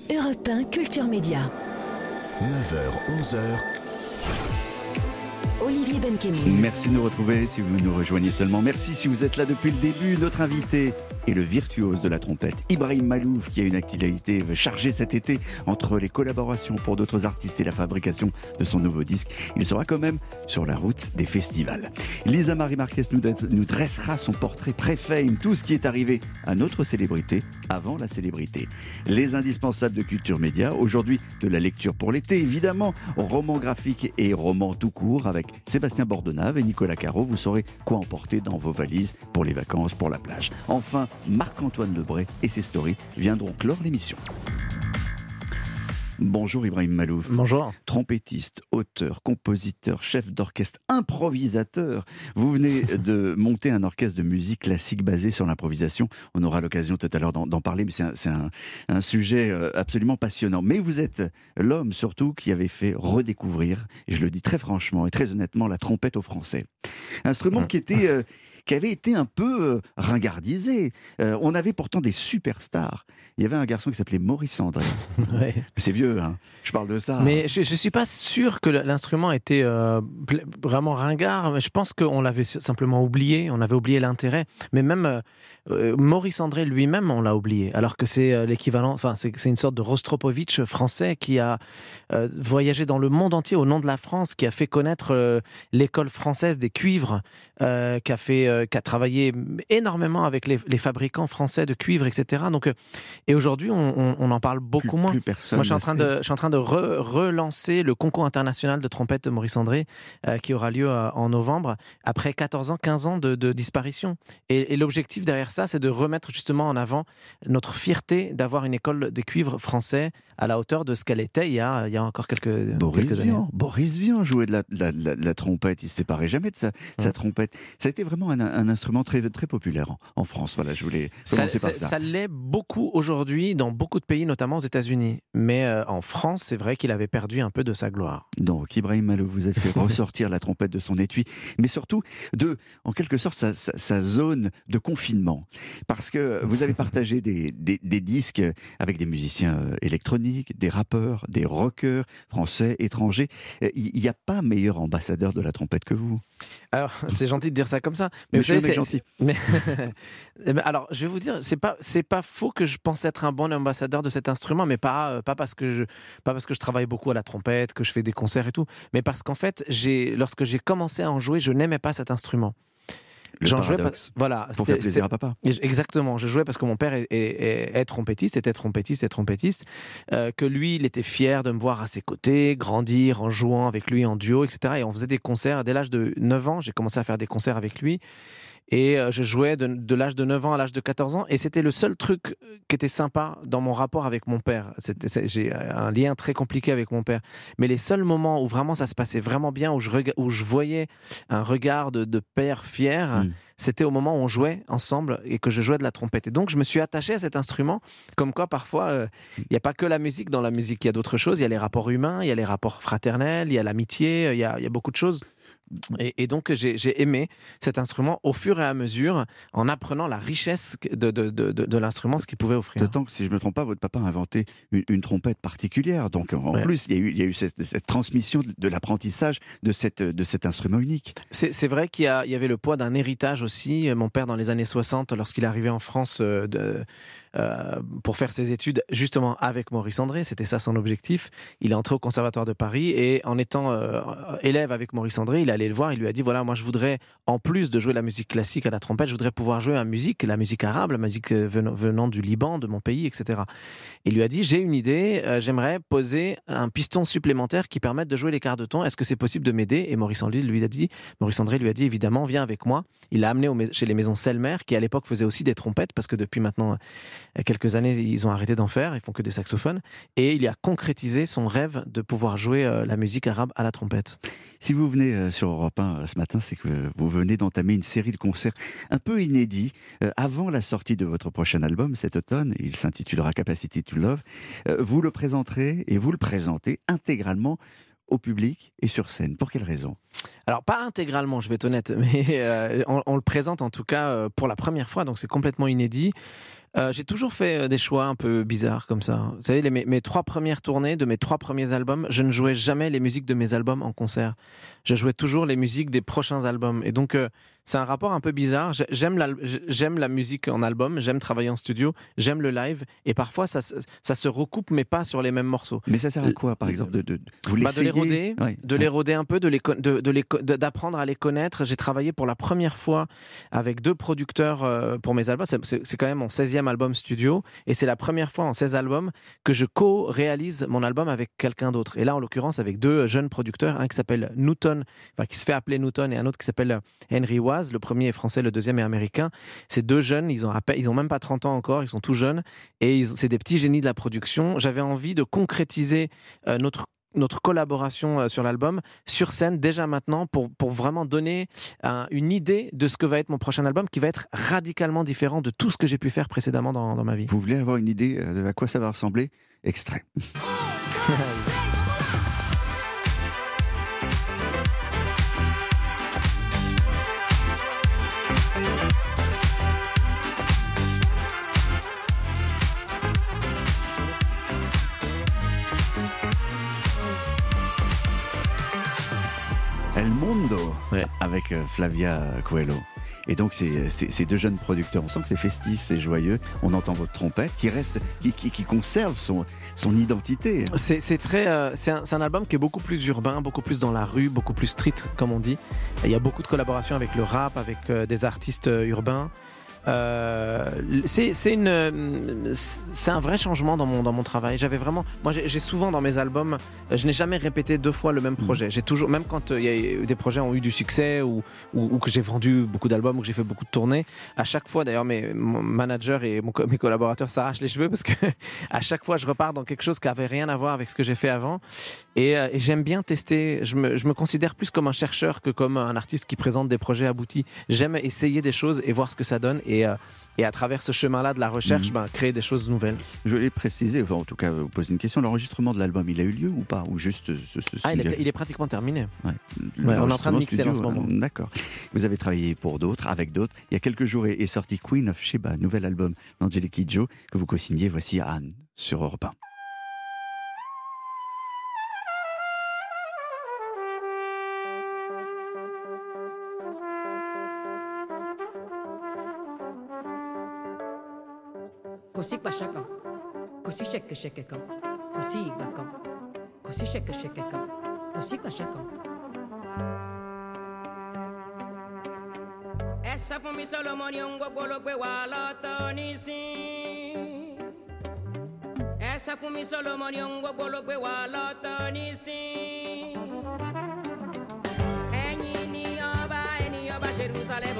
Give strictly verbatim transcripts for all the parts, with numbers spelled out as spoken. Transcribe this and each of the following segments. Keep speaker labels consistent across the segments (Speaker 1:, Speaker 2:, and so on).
Speaker 1: Europe un Culture Média.
Speaker 2: neuf heures, onze heures.
Speaker 1: Olivier Benkemoun.
Speaker 3: Merci de nous retrouver si vous nous rejoignez seulement. Merci si vous êtes là depuis le début. Notre invité est le virtuose de la trompette, Ibrahim Malouf, qui a une actualité chargée cet été entre les collaborations pour d'autres artistes et la fabrication de son nouveau disque. Il sera quand même sur la route des festivals. Lisa Marie Marquez nous, nous dressera son portrait pré-fame, tout ce qui est arrivé à notre célébrité avant la célébrité. Les indispensables de Culture Média, aujourd'hui de la lecture pour l'été, évidemment, roman graphique et roman tout court avec Sébastien Bordenave et Nicolas Caro. Vous saurez quoi emporter dans vos valises pour les vacances, pour la plage. Enfin, Marc-Antoine Lebray et ses stories viendront clore l'émission. Bonjour Ibrahim Malouf.
Speaker 4: Bonjour.
Speaker 3: Trompettiste, auteur, compositeur, chef d'orchestre, improvisateur. Vous venez de monter un orchestre de musique classique basé sur l'improvisation. On aura l'occasion tout à l'heure d'en, d'en parler, mais c'est, un, c'est un, un sujet absolument passionnant. Mais vous êtes l'homme surtout qui avait fait redécouvrir, et je le dis très franchement et très honnêtement, la trompette aux Français. Instrument qui était... Euh, qui avait été un peu euh, ringardisé. Euh, on avait pourtant des superstars. Il y avait un garçon qui s'appelait Maurice André.
Speaker 4: Ouais.
Speaker 3: C'est vieux, hein. Je parle de ça.
Speaker 4: Mais je ne suis pas sûr que l'instrument était euh, vraiment ringard. Mais je pense qu'on l'avait simplement oublié. On avait oublié l'intérêt. Mais même euh, Maurice André lui-même, on l'a oublié. Alors que c'est euh, l'équivalent... Enfin, c'est, c'est une sorte de Rostropovitch français qui a euh, voyagé dans le monde entier au nom de la France, qui a fait connaître euh, l'école française des cuivres, euh, qui a fait... Euh, qui a travaillé énormément avec les, les fabricants français de cuivre, et cetera. Donc, et aujourd'hui, on, on, on en parle beaucoup
Speaker 3: plus,
Speaker 4: moins.
Speaker 3: Plus personne
Speaker 4: Moi, je suis en train de, je suis en train de re, relancer le concours international de trompette de Maurice André, euh, qui aura lieu euh, en novembre, après quatorze ans, quinze ans de, de disparition. Et, et l'objectif derrière ça, c'est de remettre justement en avant notre fierté d'avoir une école des cuivres français à la hauteur de ce qu'elle était il y a, il y a encore quelques,
Speaker 3: Boris
Speaker 4: quelques
Speaker 3: Vian,
Speaker 4: années.
Speaker 3: Boris Vian jouait de la, de la, de la, de la trompette. Il ne se séparait jamais de sa,
Speaker 4: Ouais.
Speaker 3: sa trompette. Ça a été vraiment un, un instrument très, très populaire en, en France. Voilà, je voulais
Speaker 4: Ça,
Speaker 3: commencer par
Speaker 4: ça,
Speaker 3: ça.
Speaker 4: ça l'est beaucoup aujourd'hui dans beaucoup de pays, notamment aux États-Unis. Mais euh, en France, c'est vrai qu'il avait perdu un peu de sa gloire.
Speaker 3: Donc, Ibrahim Malouf vous a fait ressortir la trompette de son étui, mais surtout de, en quelque sorte, sa, sa, sa zone de confinement. Parce que vous avez partagé des, des, des disques avec des musiciens électroniques, des rappeurs, des rockers, français, étrangers. Il n'y a pas meilleur ambassadeur de la trompette que vous.
Speaker 4: Alors, c'est gentil de dire ça comme ça. Mais
Speaker 3: Monsieur
Speaker 4: vous savez,
Speaker 3: le mec
Speaker 4: c'est,
Speaker 3: gentil.
Speaker 4: c'est... mais, alors, je vais vous dire, c'est pas, c'est pas faux que je pense être un bon ambassadeur de cet instrument, mais pas, pas, parce que je, pas parce que je travaille beaucoup à la trompette, que je fais des concerts et tout, mais parce qu'en fait, j'ai, lorsque j'ai commencé à en jouer, je n'aimais pas cet instrument.
Speaker 3: Le
Speaker 4: J'en jouais pas,
Speaker 3: paradoxe.
Speaker 4: voilà,
Speaker 3: Pour faire plaisir à papa.
Speaker 4: Exactement, je jouais parce que mon père est, est, est, est trompettiste, était trompettiste, est trompettiste, euh, que lui, il était fier de me voir à ses côtés, grandir en jouant avec lui en duo, et cetera. Et on faisait des concerts. Dès l'âge de neuf ans, j'ai commencé à faire des concerts avec lui. Et euh, je jouais de, de l'âge de neuf ans à l'âge de quatorze ans. Et c'était le seul truc qui était sympa dans mon rapport avec mon père. C'était, c'est, j'ai un lien très compliqué avec mon père. Mais les seuls moments où vraiment ça se passait vraiment bien, où je, rega- où je voyais un regard de, de père fier, mmh. c'était au moment où on jouait ensemble et que je jouais de la trompette. Et donc je me suis attaché à cet instrument. Comme quoi parfois, il euh, n'y a pas que la musique dans la musique. Il y a d'autres choses. Il y a les rapports humains, il y a les rapports fraternels, il y a l'amitié, il y a, il y a beaucoup de choses. Et, et donc j'ai, j'ai aimé cet instrument au fur et à mesure en apprenant la richesse de, de, de, de, de l'instrument, ce qu'il pouvait offrir.
Speaker 3: D'autant que si je ne me trompe pas, votre papa a inventé une, une trompette particulière. Donc en ouais. plus, il y a eu, il y a eu cette, cette transmission de l'apprentissage de, cette, de cet instrument unique.
Speaker 4: C'est, c'est vrai qu'il y, a, il y avait le poids d'un héritage aussi. Mon père, dans les années soixante, lorsqu'il est arrivé en France euh, de, euh, pour faire ses études, justement avec Maurice André, c'était ça son objectif. Il est entré au Conservatoire de Paris et en étant euh, élève avec Maurice André, il a allé le voir, il lui a dit voilà, moi je voudrais, en plus de jouer la musique classique à la trompette, je voudrais pouvoir jouer la musique, la musique arabe, la musique venant, venant du Liban, de mon pays, et cetera. Il lui a dit j'ai une idée, euh, j'aimerais poser un piston supplémentaire qui permette de jouer les quarts de ton, est-ce que c'est possible de m'aider? Et Maurice André lui a dit, Maurice André lui a dit évidemment, viens avec moi. Il l'a amené au, chez les maisons Selmer, qui à l'époque faisaient aussi des trompettes, parce que depuis maintenant quelques années, ils ont arrêté d'en faire, ils font que des saxophones, et il a concrétisé son rêve de pouvoir jouer euh, la musique arabe à la trompette.
Speaker 3: Si vous venez euh, sur Europe un ce matin, c'est que vous venez d'entamer une série de concerts un peu inédits euh, avant la sortie de votre prochain album cet automne. Il s'intitulera Capacity to Love. Euh, vous le présenterez et vous le présentez intégralement au public et sur scène. Pour quelle raison ?
Speaker 4: Alors, pas intégralement, je vais être honnête, mais euh, on, on le présente en tout cas euh, pour la première fois, donc c'est complètement inédit. Euh, j'ai toujours fait des choix un peu bizarres comme ça. Vous savez, les, mes, mes trois premières tournées de mes trois premiers albums, je ne jouais jamais les musiques de mes albums en concert. Je jouais toujours les musiques des prochains albums. Et donc, euh, c'est un rapport un peu bizarre. J'aime la, j'aime la musique en album, j'aime travailler en studio, j'aime le live. Et parfois, ça, ça se recoupe, mais pas sur les mêmes morceaux.
Speaker 3: Mais ça sert à quoi, par exemple, de, de, de, vous
Speaker 4: bah, de l'éroder,
Speaker 3: ouais.
Speaker 4: de l'éroder un peu, de les, de, de les, de, d'apprendre à les connaître. J'ai travaillé pour la première fois avec deux producteurs euh, pour mes albums. C'est, c'est, c'est quand même mon seizième album studio. Et c'est la première fois en seize albums que je co-réalise mon album avec quelqu'un d'autre. Et là, en l'occurrence, avec deux jeunes producteurs, un qui s'appelle Newton, enfin, qui se fait appeler Newton, et un autre qui s'appelle Henry Waz. Le premier est français, le deuxième est américain. Ces deux jeunes, ils ont, ils ont même pas trente ans encore, ils sont tout jeunes. Et ils, c'est des petits génies de la production. J'avais envie de concrétiser euh, notre notre collaboration sur l'album, sur scène, déjà maintenant, pour, pour vraiment donner un, une idée de ce que va être mon prochain album, qui va être radicalement différent de tout ce que j'ai pu faire précédemment dans, dans ma vie.
Speaker 3: Vous voulez avoir une idée de à quoi ça va ressembler ? Extrait. El Mundo, ouais. Avec Flavia Coelho. Et donc, c'est, c'est, ces deux jeunes producteurs, on sent que c'est festif, c'est joyeux. On entend votre trompette qui reste, qui, qui, qui conserve son, son identité.
Speaker 4: C'est, c'est, très, euh, c'est, un, c'est un album qui est beaucoup plus urbain, beaucoup plus dans la rue, beaucoup plus street, comme on dit. Et il y a beaucoup de collaborations avec le rap, avec euh, des artistes euh, urbains. Euh, c'est, c'est, une, c'est un vrai changement dans mon, dans mon travail. J'avais vraiment, moi j'ai, j'ai souvent dans mes albums, je n'ai jamais répété deux fois le même projet. J'ai toujours, même quand il y a des projets ont eu du succès ou, ou, ou que j'ai vendu beaucoup d'albums ou que j'ai fait beaucoup de tournées, à chaque fois d'ailleurs mes mon manager et mon, mes collaborateurs s'arrachent les cheveux parce que à chaque fois je repars dans quelque chose qui avait rien à voir avec ce que j'ai fait avant. Et, et j'aime bien tester. Je me, je me considère plus comme un chercheur que comme un artiste qui présente des projets aboutis. J'aime essayer des choses et voir ce que ça donne. Et, euh, et à travers ce chemin-là de la recherche, mmh. ben, créer des choses nouvelles.
Speaker 3: Je voulais préciser, enfin, en tout cas vous poser une question, l'enregistrement de l'album, il a eu lieu ou pas ? Ou juste ce, ce
Speaker 4: ah, il est, il est pratiquement terminé.
Speaker 3: Ouais.
Speaker 4: Ouais, on est en train de mixer
Speaker 3: studio,
Speaker 4: en ce moment.
Speaker 3: D'accord. Vous avez travaillé pour d'autres, avec d'autres. Il y a quelques jours est, est sorti Queen of Sheba, nouvel album d'Angelique Kidjo que vous co-signez. Voici Anne sur Europe un.
Speaker 5: Kosi pashaka, kosi sheke sheke kam, kosi bakam, kosi sheke sheke kam, kosi pashaka. Essa fumi Solomon yongo bolo kwe wala tonisi. Essa fumi Solomon yongo bolo kwe wala tonisi. Eni ni oba, eni oba Jerusalem.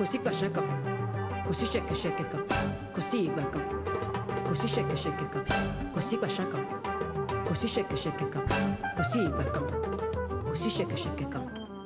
Speaker 5: Kosi Pachaka, Kosi Sheke Shekeka, Kosi Ibaka, Kosi Sheke Shekeka, Kosi Pachaka, Kosi Sheke Shekeka, Kosi Ibaka, Kosi Sheke Shekeka.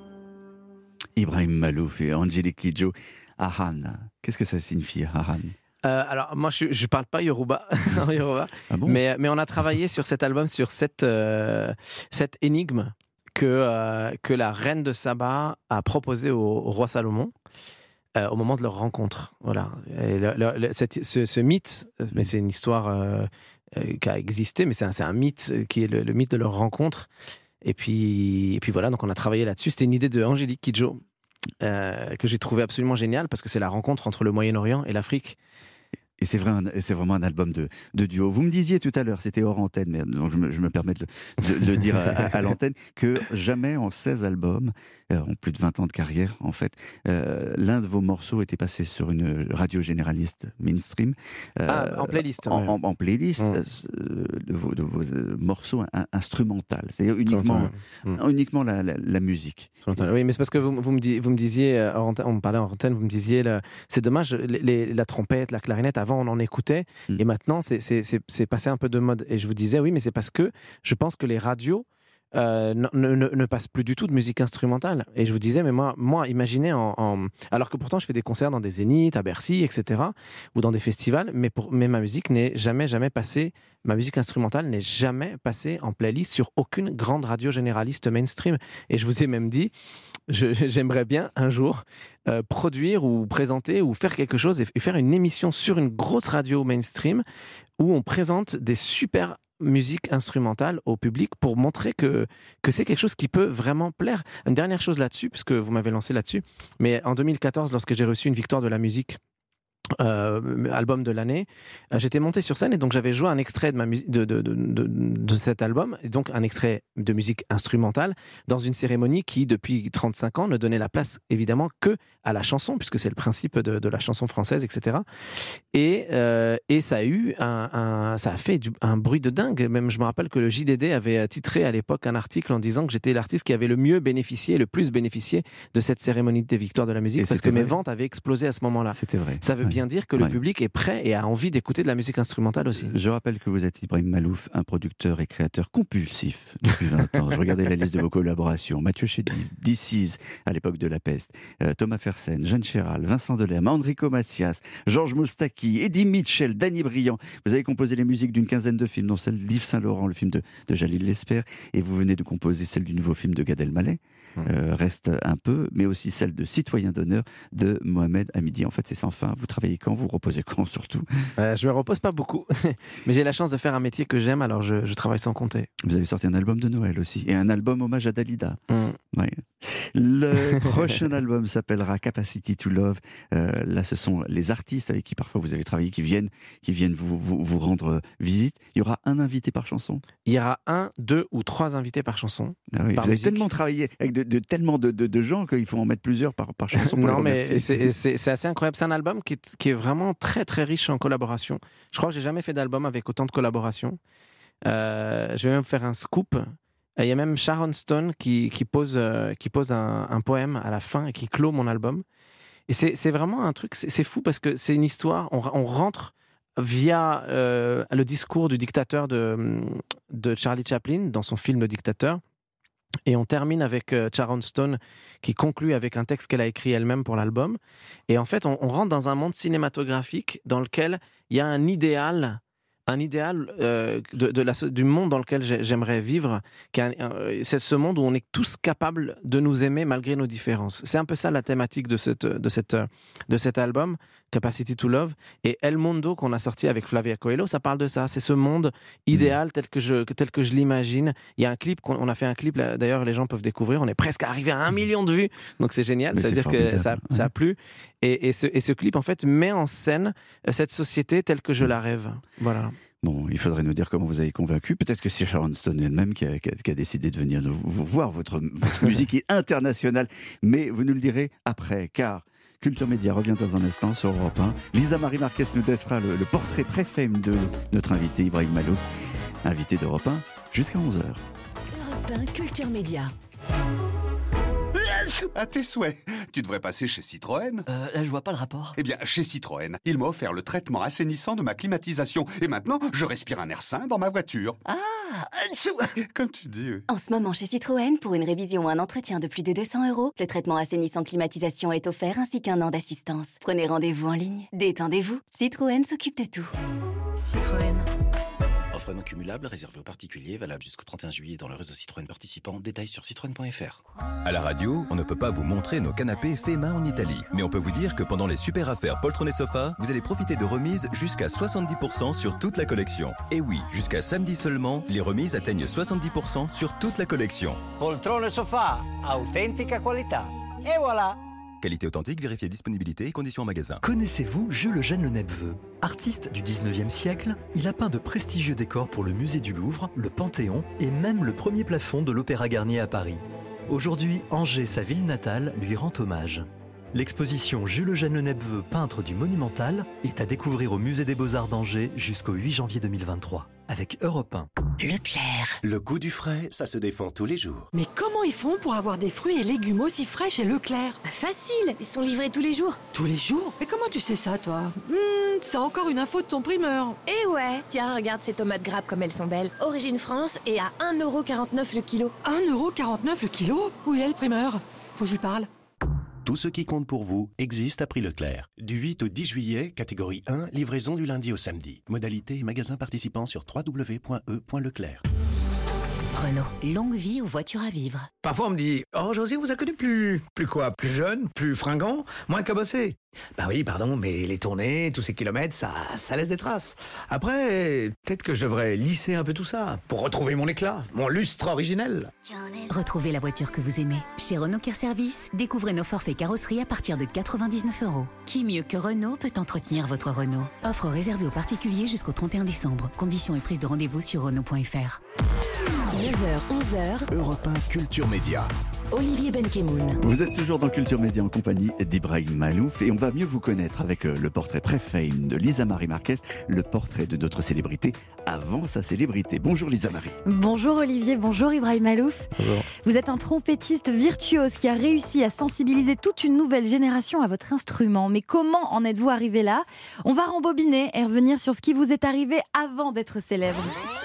Speaker 3: Ibrahim Malouf et Angélique Kidjo. Ahan, qu'est-ce que ça signifie, Ahan?
Speaker 4: Euh, alors moi je ne parle pas Yoruba, Yoruba
Speaker 3: Ah bon?
Speaker 4: mais, mais on a travaillé sur cet album, sur cette, euh, cette énigme que, euh, que la reine de Saba a proposée au, au roi Salomon euh, au moment de leur rencontre. Voilà. Et le, le, le, cette, ce, ce mythe, mais c'est une histoire euh, euh, qui a existé, mais c'est un, c'est un mythe qui est le, le mythe de leur rencontre. Et puis, et puis voilà, donc on a travaillé là-dessus. C'était une idée de Angélique Kidjo euh, que j'ai trouvé absolument géniale parce que c'est la rencontre entre le Moyen-Orient et l'Afrique.
Speaker 3: Et c'est, vrai, c'est vraiment un album de, de duo. Vous me disiez tout à l'heure, c'était hors antenne, mais donc je, me, je me permets de le, de le dire à, à, à l'antenne, que jamais en seize albums, euh, en plus de vingt ans de carrière en fait, euh, l'un de vos morceaux était passé sur une radio généraliste mainstream. Euh,
Speaker 4: ah, en playlist.
Speaker 3: En,
Speaker 4: ouais.
Speaker 3: en, en playlist
Speaker 4: mmh.
Speaker 3: euh, de vos, de vos euh, morceaux in, instrumentaux, c'est-à-dire uniquement, mmh. uniquement la, la, la musique.
Speaker 4: Oui, mais c'est parce que vous, vous, me, dis, vous me disiez, on me parlait en antenne, vous me disiez, le, c'est dommage, les, les, la trompette, la clarinette, avant on en écoutait, mmh. et maintenant c'est, c'est, c'est, c'est passé un peu de mode. Et je vous disais, oui, mais c'est parce que je pense que les radios euh, ne, ne, ne passent plus du tout de musique instrumentale. Et je vous disais, mais moi, moi imaginez, en, en... alors que pourtant je fais des concerts dans des zéniths, à Bercy, et cetera, ou dans des festivals, mais, pour, mais ma musique n'est jamais, jamais passée, ma musique instrumentale n'est jamais passée en playlist sur aucune grande radio généraliste mainstream. Et je vous ai même dit, Je, j'aimerais bien un jour euh, produire ou présenter ou faire quelque chose et, et faire une émission sur une grosse radio mainstream où on présente des super musiques instrumentales au public pour montrer que, que c'est quelque chose qui peut vraiment plaire. Une dernière chose là-dessus, puisque vous m'avez lancé là-dessus, mais en deux mille quatorze, lorsque j'ai reçu une victoire de la musique, Euh, album de l'année, euh, j'étais monté sur scène et donc j'avais joué un extrait de, ma mu- de, de, de, de, de cet album, et donc un extrait de musique instrumentale dans une cérémonie qui depuis trente-cinq ans ne donnait la place évidemment que à la chanson, puisque c'est le principe de, de la chanson française, et cetera. Et, euh, et ça a eu un, un, ça a fait du, un bruit de dingue. Même je me rappelle que le J D D avait titré à l'époque un article en disant que j'étais l'artiste qui avait le mieux bénéficié, le plus bénéficié de cette cérémonie des victoires de la musique, et parce que vrai. Mes ventes avaient explosé à ce moment-là.
Speaker 3: C'était vrai. Ça veut
Speaker 4: ouais. bien dire que
Speaker 3: ouais.
Speaker 4: le public est prêt et a envie d'écouter de la musique instrumentale aussi.
Speaker 3: Je rappelle que vous êtes Ibrahim Malouf, un producteur et créateur compulsif depuis vingt ans. Je regardais la liste de vos collaborations. Mathieu Chédid, D six à l'époque de La Peste, euh, Thomas Fersen, Jeanne Chéral, Vincent Delerme, Enrico Macias, Georges Moustaki, Eddie Mitchell, Danny Briand. Vous avez composé les musiques d'une quinzaine de films, dont celle d'Yves Saint-Laurent, le film de, de Jalil Lesper, et vous venez de composer celle du nouveau film de Gad Elmaleh, mmh. euh, Reste un peu, mais aussi celle de Citoyen d'honneur de Mohamed Hamidi. En fait, c'est sans fin. Vous travaillez quand? Vous reposez quand, surtout?
Speaker 4: euh, Je me repose pas beaucoup, mais j'ai la chance de faire un métier que j'aime, alors je, je travaille sans compter.
Speaker 3: Vous avez sorti un album de Noël aussi, et un album hommage à Dalida.
Speaker 4: Mmh.
Speaker 3: Ouais. Le prochain album s'appellera Capacity to Love. Euh, là, ce sont les artistes avec qui parfois vous avez travaillé qui viennent, qui viennent vous, vous, vous rendre visite. Il y aura un invité par chanson?
Speaker 4: Il y aura un, deux ou trois invités par chanson.
Speaker 3: Ah oui,
Speaker 4: par
Speaker 3: vous
Speaker 4: musique.
Speaker 3: avez tellement travaillé avec de, de, tellement de, de, de gens qu'il faut en mettre plusieurs par, par chanson. Pour
Speaker 4: non, mais c'est, c'est, c'est assez incroyable. C'est un album qui est, qui est vraiment très très riche en collaboration. Je crois que j'ai jamais fait d'album avec autant de collaborations. Euh, je vais même faire un scoop. Il y a même Sharon Stone qui, qui pose, euh, qui pose un, un poème à la fin et qui clôt mon album. Et c'est, c'est vraiment un truc, c'est, c'est fou parce que c'est une histoire, on, on rentre via euh, le discours du dictateur de, de Charlie Chaplin dans son film Le Dictateur. Et on termine avec euh, Sharon Stone qui conclut avec un texte qu'elle a écrit elle-même pour l'album. Et en fait, on, on rentre dans un monde cinématographique dans lequel il y a un idéal un idéal euh, de, de la, du monde dans lequel j'aimerais vivre, euh, c'est ce monde où on est tous capables de nous aimer malgré nos différences. C'est un peu ça la thématique de, cette, de, cette, de cet album, Capacity to Love. Et El Mundo, qu'on a sorti avec Flavia Coelho, ça parle de ça. C'est ce monde idéal tel que je, tel que je l'imagine. Il y a un clip, on a fait un clip, là, d'ailleurs les gens peuvent découvrir, on est presque arrivé à un million de vues, donc c'est génial, mais ça veut dire que ça, ça a plu. Et, et, ce, et ce clip, en fait, met en scène cette société telle que je la rêve. Voilà.
Speaker 3: Bon, il faudrait nous dire comment vous avez convaincu. Peut-être que c'est Sharon Stone elle-même qui a, qui a, qui a décidé de venir vous, vous voir. Votre, votre musique est internationale. Mais vous nous le direz après, car Culture Média revient dans un instant sur Europe un. Lisa Marie Marquez nous dressera le, le portrait pré-fame de notre invité Ibrahim Malouf, invité d'Europe un jusqu'à onze heures.
Speaker 1: Europe un Culture Média.
Speaker 5: Let's
Speaker 6: À tes souhaits. Tu devrais passer chez Citroën.
Speaker 7: Euh, là, je vois pas le rapport.
Speaker 6: Eh bien, chez Citroën, il m'a offert le traitement assainissant de ma climatisation. Et maintenant, je respire un air sain dans ma voiture.
Speaker 7: Ah,
Speaker 6: Comme tu dis. Oui.
Speaker 8: En ce moment, chez Citroën, pour une révision ou un entretien de plus de deux cents euros, le traitement assainissant climatisation est offert ainsi qu'un an d'assistance. Prenez rendez-vous en ligne. Détendez-vous. Citroën s'occupe de tout.
Speaker 5: Citroën.
Speaker 2: Offre non cumulable réservée aux particuliers, valable jusqu'au trente et un juillet dans le réseau Citroën participant. Détails sur citroën point f r.
Speaker 9: À la radio, on ne peut pas vous montrer nos canapés faits main en Italie. Mais on peut vous dire que pendant les super affaires Poltron et Sofa, vous allez profiter de remises jusqu'à soixante-dix pour cent sur toute la collection. Et oui, jusqu'à samedi seulement, les remises atteignent soixante-dix pour cent sur toute la collection.
Speaker 10: Poltron et Sofa, autentica qualità. Et voilà.
Speaker 9: Qualité authentique, vérifiez disponibilité et conditions en magasin.
Speaker 11: Connaissez-vous Jules Eugène Le Nepveu ? Artiste du dix-neuvième siècle, il a peint de prestigieux décors pour le musée du Louvre, le Panthéon et même le premier plafond de l'Opéra Garnier à Paris. Aujourd'hui, Angers, sa ville natale, lui rend hommage. L'exposition Jules Eugène Le Nepveu, peintre du Monumental, est à découvrir au Musée des Beaux-Arts d'Angers jusqu'au huit janvier deux mille vingt-trois, avec Europe un.
Speaker 1: Leclerc.
Speaker 2: Le goût du frais, ça se défend tous les jours.
Speaker 12: Mais comment ils font pour avoir des fruits et légumes aussi frais chez Leclerc ?
Speaker 1: Facile, ils sont livrés tous les jours.
Speaker 12: Tous les jours ? Et comment tu sais ça, toi ? hmm, C'est encore une info de ton primeur.
Speaker 1: Eh ouais, tiens, regarde ces tomates grappes comme elles sont belles. Origine France et à un euro quarante-neuf le kilo.
Speaker 12: un euro quarante-neuf le kilo ? Où est le primeur ? Faut que je lui parle.
Speaker 2: Tout ce qui compte pour vous existe à prix Leclerc. Du huit au dix juillet, catégorie un, livraison du lundi au samedi. Modalité et magasin participants sur w w w point e point leclerc.
Speaker 1: Renault, longue vie aux voitures à vivre.
Speaker 13: Parfois on me dit « Oh, José vous a connu plus... plus quoi Plus jeune, plus fringant, moins cabossé ?» Bah oui, pardon, mais les tournées, tous ces kilomètres, ça, ça laisse des traces. Après, peut-être que je devrais lisser un peu tout ça, pour retrouver mon éclat, mon lustre originel.
Speaker 1: Retrouvez la voiture que vous aimez. Chez Renault Care Service, découvrez nos forfaits carrosserie à partir de quatre-vingt-dix-neuf euros. Qui mieux que Renault peut entretenir votre Renault ? Offre réservée aux particuliers jusqu'au trente et un décembre. Conditions et prise de rendez-vous sur renault point f r. neuf heures, onze heures.
Speaker 2: Europe un Culture Média.
Speaker 1: Olivier Benkemoun.
Speaker 3: Vous êtes toujours dans Culture Média en compagnie d'Ibrahim Malouf et on va mieux vous connaître avec le portrait pré-fame de Lisa Marie Marquez, le portrait de notre célébrité avant sa célébrité. Bonjour Lisa Marie.
Speaker 14: Bonjour Olivier, bonjour Ibrahim Malouf.
Speaker 3: Bonjour.
Speaker 14: Vous êtes un trompettiste virtuose qui a réussi à sensibiliser toute une nouvelle génération à votre instrument. Mais comment en êtes-vous arrivé là ? On va rembobiner et revenir sur ce qui vous est arrivé avant d'être célèbre.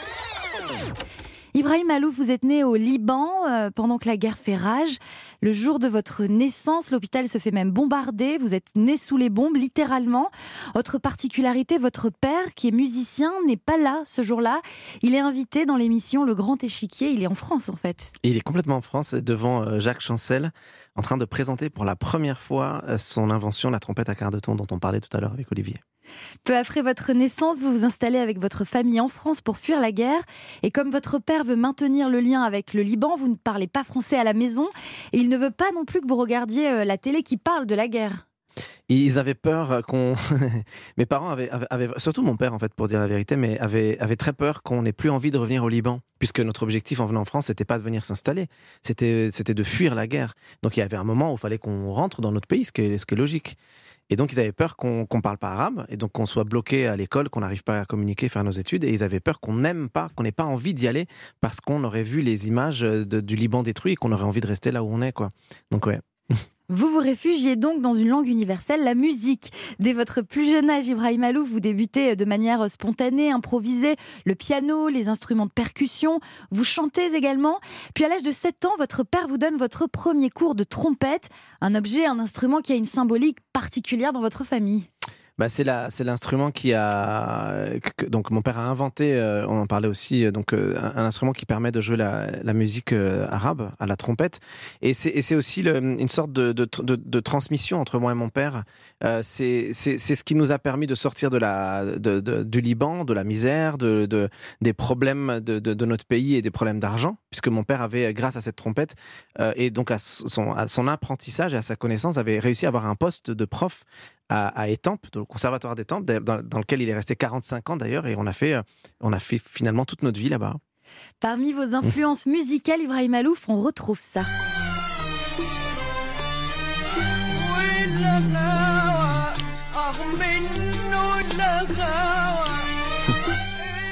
Speaker 14: Ibrahim Malouf, vous êtes né au Liban euh, pendant que la guerre fait rage. Le jour de votre naissance, l'hôpital se fait même bombarder. Vous êtes né sous les bombes, littéralement. Autre particularité, votre père, qui est musicien, n'est pas là ce jour-là. Il est invité dans l'émission Le Grand Échiquier. Il est en France, en fait.
Speaker 4: Et il est complètement en France, devant euh, Jacques Chancel, en train de présenter pour la première fois euh, son invention, la trompette à quart de ton, dont on parlait tout à l'heure avec Olivier.
Speaker 14: Peu après votre naissance, vous vous installez avec votre famille en France pour fuir la guerre. Et comme votre père veut maintenir le lien avec le Liban, vous ne parlez pas français à la maison. Et il ne veut pas non plus que vous regardiez la télé qui parle de la guerre.
Speaker 4: Ils avaient peur qu'on... Mes parents avaient, avaient, avaient... Surtout mon père, en fait, pour dire la vérité, mais avaient, avaient très peur qu'on n'ait plus envie de revenir au Liban. Puisque notre objectif en venant en France, c'était pas de venir s'installer. C'était, c'était de fuir la guerre. Donc il y avait un moment où il fallait qu'on rentre dans notre pays, ce qui est, ce qui est logique. Et donc, ils avaient peur qu'on ne parle pas arabe, et donc qu'on soit bloqué à l'école, qu'on n'arrive pas à communiquer, faire nos études, et ils avaient peur qu'on n'aime pas, qu'on n'ait pas envie d'y aller, parce qu'on aurait vu les images de, du Liban détruit, et qu'on aurait envie de rester là où on est, quoi. Donc, ouais.
Speaker 14: Vous vous réfugiez donc dans une langue universelle, la musique. Dès votre plus jeune âge, Ibrahim Malouf, vous débutez de manière spontanée, improvisée, le piano, les instruments de percussion. Vous chantez également. Puis à l'âge de sept ans, votre père vous donne votre premier cours de trompette, un objet, un instrument qui a une symbolique particulière dans votre famille.
Speaker 4: Bah c'est, la, c'est l'instrument qui a... Que, donc mon père a inventé, euh, on en parlait aussi, donc, euh, un, un instrument qui permet de jouer la, la musique euh, arabe, à la trompette. Et c'est, et c'est aussi le, une sorte de, de, de, de transmission entre moi et mon père. Euh, c'est, c'est, c'est ce qui nous a permis de sortir de la, de, de, du Liban, de la misère, de, de, des problèmes de, de, de notre pays et des problèmes d'argent, puisque mon père avait, grâce à cette trompette, euh, et donc à son, à son apprentissage et à sa connaissance, avait réussi à avoir un poste de prof à, à Étampes, au conservatoire d'Étampes, dans, dans lequel il est resté quarante-cinq ans d'ailleurs, et on a fait, on a fait finalement toute notre vie là-bas.
Speaker 14: Parmi vos influences musicales, Ibrahim Malouf, on retrouve ça.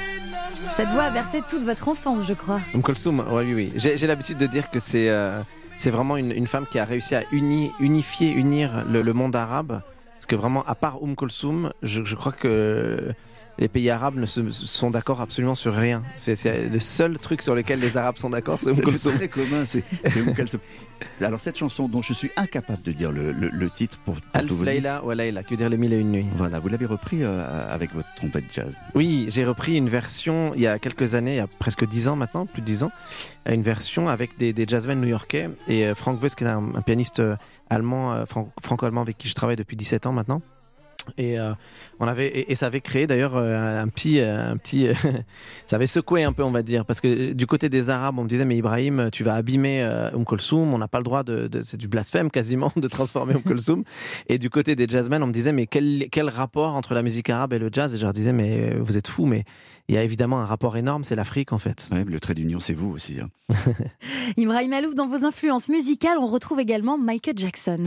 Speaker 14: Cette voix a bercé toute votre enfance, je crois.
Speaker 4: Um Kulthum, oui, oui, oui. J'ai, j'ai l'habitude de dire que c'est... Euh, c'est vraiment une, une femme qui a réussi à uni, unifier, unir le, le monde arabe. Parce que vraiment, à part Umm Kulthum, je, je crois que les pays arabes ne se, sont d'accord absolument sur rien. C'est, c'est le seul truc sur lequel les Arabes sont d'accord, c'est Umm Kulthum.
Speaker 3: C'est très commun. C'est, c'est Umm Kulthum. Alors cette chanson dont je suis incapable de dire le, le, le titre pour, pour
Speaker 4: Alf Layla wa Layla, qui veut dire les mille et une nuits.
Speaker 3: Voilà, vous l'avez repris euh, avec votre trompette jazz.
Speaker 4: Oui, j'ai repris une version il y a quelques années, il y a presque dix ans maintenant, plus de dix ans, une version avec des, des jazzmen new-yorkais et euh, Frank West, qui est un, un pianiste allemand, euh, fran- franco-allemand avec qui je travaille depuis dix-sept ans maintenant. Et, euh, on avait, et, et ça avait créé d'ailleurs euh, un petit, un petit euh, ça avait secoué un peu, on va dire, parce que du côté des Arabes on me disait mais Ibrahim, tu vas abîmer euh, Umm Kulthum, on n'a pas le droit de, de, c'est du blasphème quasiment de transformer Umm Kulthum. Et du côté des jazzmen on me disait mais quel, quel rapport entre la musique arabe et le jazz, et je leur disais mais vous êtes fous, mais il y a évidemment un rapport énorme, c'est l'Afrique en fait.
Speaker 3: Ouais, le trait d'union c'est vous aussi hein.
Speaker 14: Ibrahim Malouf, dans vos influences musicales on retrouve également Michael Jackson.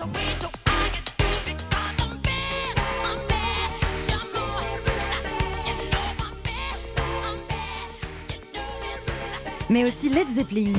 Speaker 14: Mais aussi Led Zeppelin.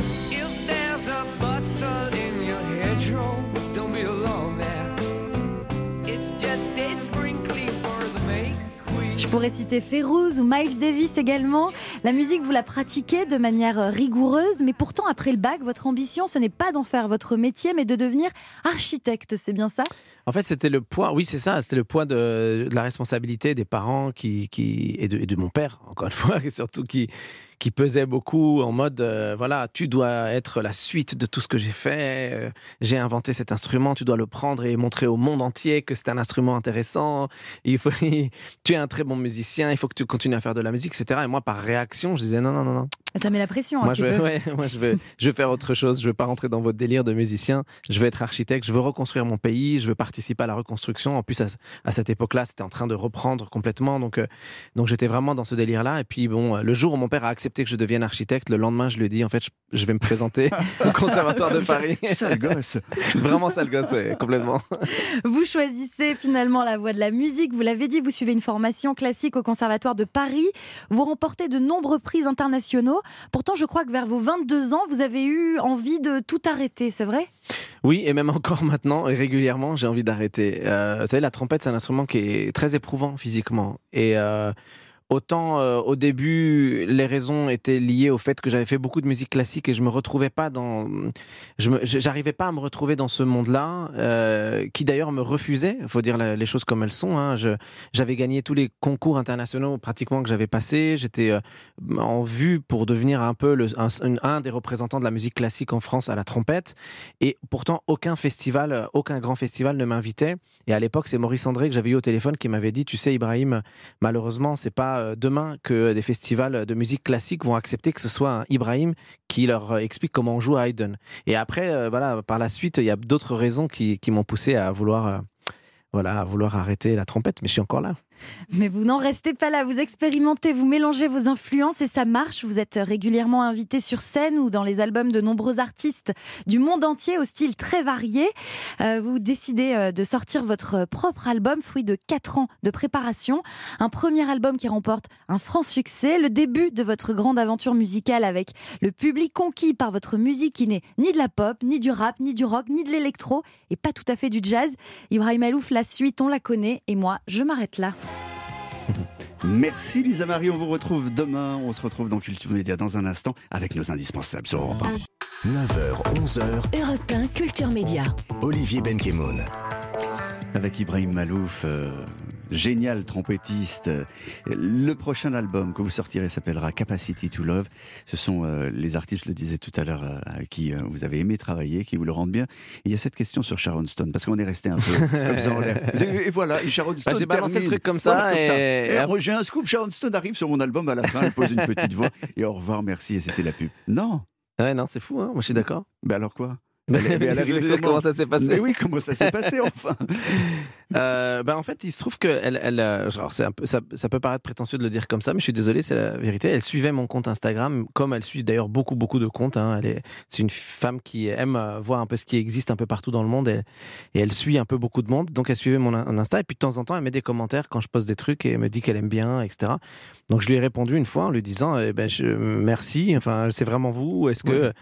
Speaker 14: Je pourrais citer Férouz ou Miles Davis également. La musique, vous la pratiquez de manière rigoureuse, mais pourtant, après le bac, votre ambition, ce n'est pas d'en faire votre métier, mais de devenir architecte, c'est bien ça ?
Speaker 4: En fait, c'était le poids, oui, c'est ça, c'était le poids de, de la responsabilité des parents qui, qui, et, de, et de mon père, encore une fois, et surtout qui, qui pesait beaucoup en mode, euh, voilà, tu dois être la suite de tout ce que j'ai fait, euh, j'ai inventé cet instrument, tu dois le prendre et montrer au monde entier que c'est un instrument intéressant, il faut, tu es un très bon musicien, il faut que tu continues à faire de la musique, et cetera. Et moi, par réaction, je disais non, non, non, non.
Speaker 14: Ça met la pression un
Speaker 4: moi,
Speaker 14: petit
Speaker 4: je veux,
Speaker 14: peu.
Speaker 4: Ouais, moi, je veux, je veux faire autre chose, je veux pas rentrer dans votre délire de musicien, je veux être architecte, je veux reconstruire mon pays, je veux participer à la reconstruction. En plus, à, à cette époque-là, c'était en train de reprendre complètement, donc, euh, donc j'étais vraiment dans ce délire-là. Et puis, bon, le jour où mon père a accepté que je devienne architecte, le lendemain, je lui ai dit, en fait, je, je vais me présenter au Conservatoire de Paris.
Speaker 3: Sale gosse.
Speaker 4: Vraiment sale gosse, ouais, complètement.
Speaker 14: Vous choisissez finalement la voie de la musique, vous l'avez dit, vous suivez une formation classique au Conservatoire de Paris, vous remportez de nombreux prix internationaux. Pourtant, je crois que vers vos vingt-deux ans, vous avez eu envie de tout arrêter, c'est vrai ?
Speaker 4: Oui, et même encore maintenant, et régulièrement, j'ai envie d'arrêter. Euh, vous savez, la trompette, c'est un instrument qui est très éprouvant physiquement. Et euh, autant euh, au début, les raisons étaient liées au fait que j'avais fait beaucoup de musique classique et je me retrouvais pas dans, je me, j'arrivais pas à me retrouver dans ce monde-là, euh, qui d'ailleurs me refusait. Il faut dire les choses comme elles sont. Hein. Je, j'avais gagné tous les concours internationaux pratiquement que j'avais passés. J'étais euh, en vue pour devenir un peu le, un, un des représentants de la musique classique en France à la trompette. Et pourtant, aucun festival, aucun grand festival ne m'invitait. Et à l'époque, c'est Maurice André que j'avais eu au téléphone qui m'avait dit, tu sais, Ibrahim, malheureusement, c'est pas demain que des festivals de musique classique vont accepter que ce soit un Ibrahim qui leur explique comment on joue à Haydn. Et après, euh, voilà, par la suite, il y a d'autres raisons qui, qui m'ont poussé à vouloir, euh, voilà, à vouloir arrêter la trompette, mais je suis encore là.
Speaker 14: Mais vous n'en restez pas là, vous expérimentez, vous mélangez vos influences et ça marche. Vous êtes régulièrement invité sur scène ou dans les albums de nombreux artistes du monde entier au style très varié. Euh, vous décidez de sortir votre propre album, fruit de quatre ans de préparation. Un premier album qui remporte un franc succès, le début de votre grande aventure musicale avec le public conquis par votre musique qui n'est ni de la pop, ni du rap, ni du rock, ni de l'électro et pas tout à fait du jazz. Ibrahim Malouf, la suite, on la connaît et moi, je m'arrête là.
Speaker 3: Merci Lisa Marie, on vous retrouve demain, on se retrouve dans Culture Média dans un instant avec nos indispensables sur Europe un.
Speaker 7: neuf heures, onze heures,
Speaker 1: Europe un Culture Média.
Speaker 7: Olivier Benkemoun.
Speaker 3: Avec Ibrahim Malouf, euh, génial trompettiste. Le prochain album que vous sortirez s'appellera Capacity to Love. Ce sont euh, les artistes, je le disais tout à l'heure, euh, à qui euh, vous avez aimé travailler, qui vous le rendent bien. Et il y a cette question sur Sharon Stone, parce qu'on est resté un peu comme ça en l'air. Et, et voilà, et Sharon Stone
Speaker 4: bah, j'ai balancé
Speaker 3: termine.
Speaker 4: le truc comme ça.
Speaker 3: Voilà, comme
Speaker 4: et...
Speaker 3: ça. Et, et j'ai un scoop, Sharon Stone arrive sur mon album à la fin, elle pose une petite voix, et au revoir, merci, et c'était la pub. Non.
Speaker 4: Ouais, non, c'est fou, hein. Moi je suis d'accord.
Speaker 3: Ben alors quoi?
Speaker 4: Mais elle, elle
Speaker 3: je
Speaker 4: comment, comment ça s'est passé?
Speaker 3: Mais oui, comment ça s'est passé enfin?
Speaker 4: euh, ben en fait, il se trouve que elle, elle, genre c'est un peu, ça, ça peut paraître prétentieux de le dire comme ça, mais je suis désolé, c'est la vérité. Elle suivait mon compte Instagram, comme elle suit d'ailleurs beaucoup, beaucoup de comptes. Hein. Elle est, c'est une femme qui aime voir un peu ce qui existe un peu partout dans le monde, et, et elle suit un peu beaucoup de monde. Donc elle suivait mon Insta, et puis de temps en temps, elle met des commentaires quand je poste des trucs et elle me dit qu'elle aime bien, et cetera. Donc je lui ai répondu une fois en lui disant, eh ben je, merci. Enfin, c'est vraiment vous. Est-ce que ouais.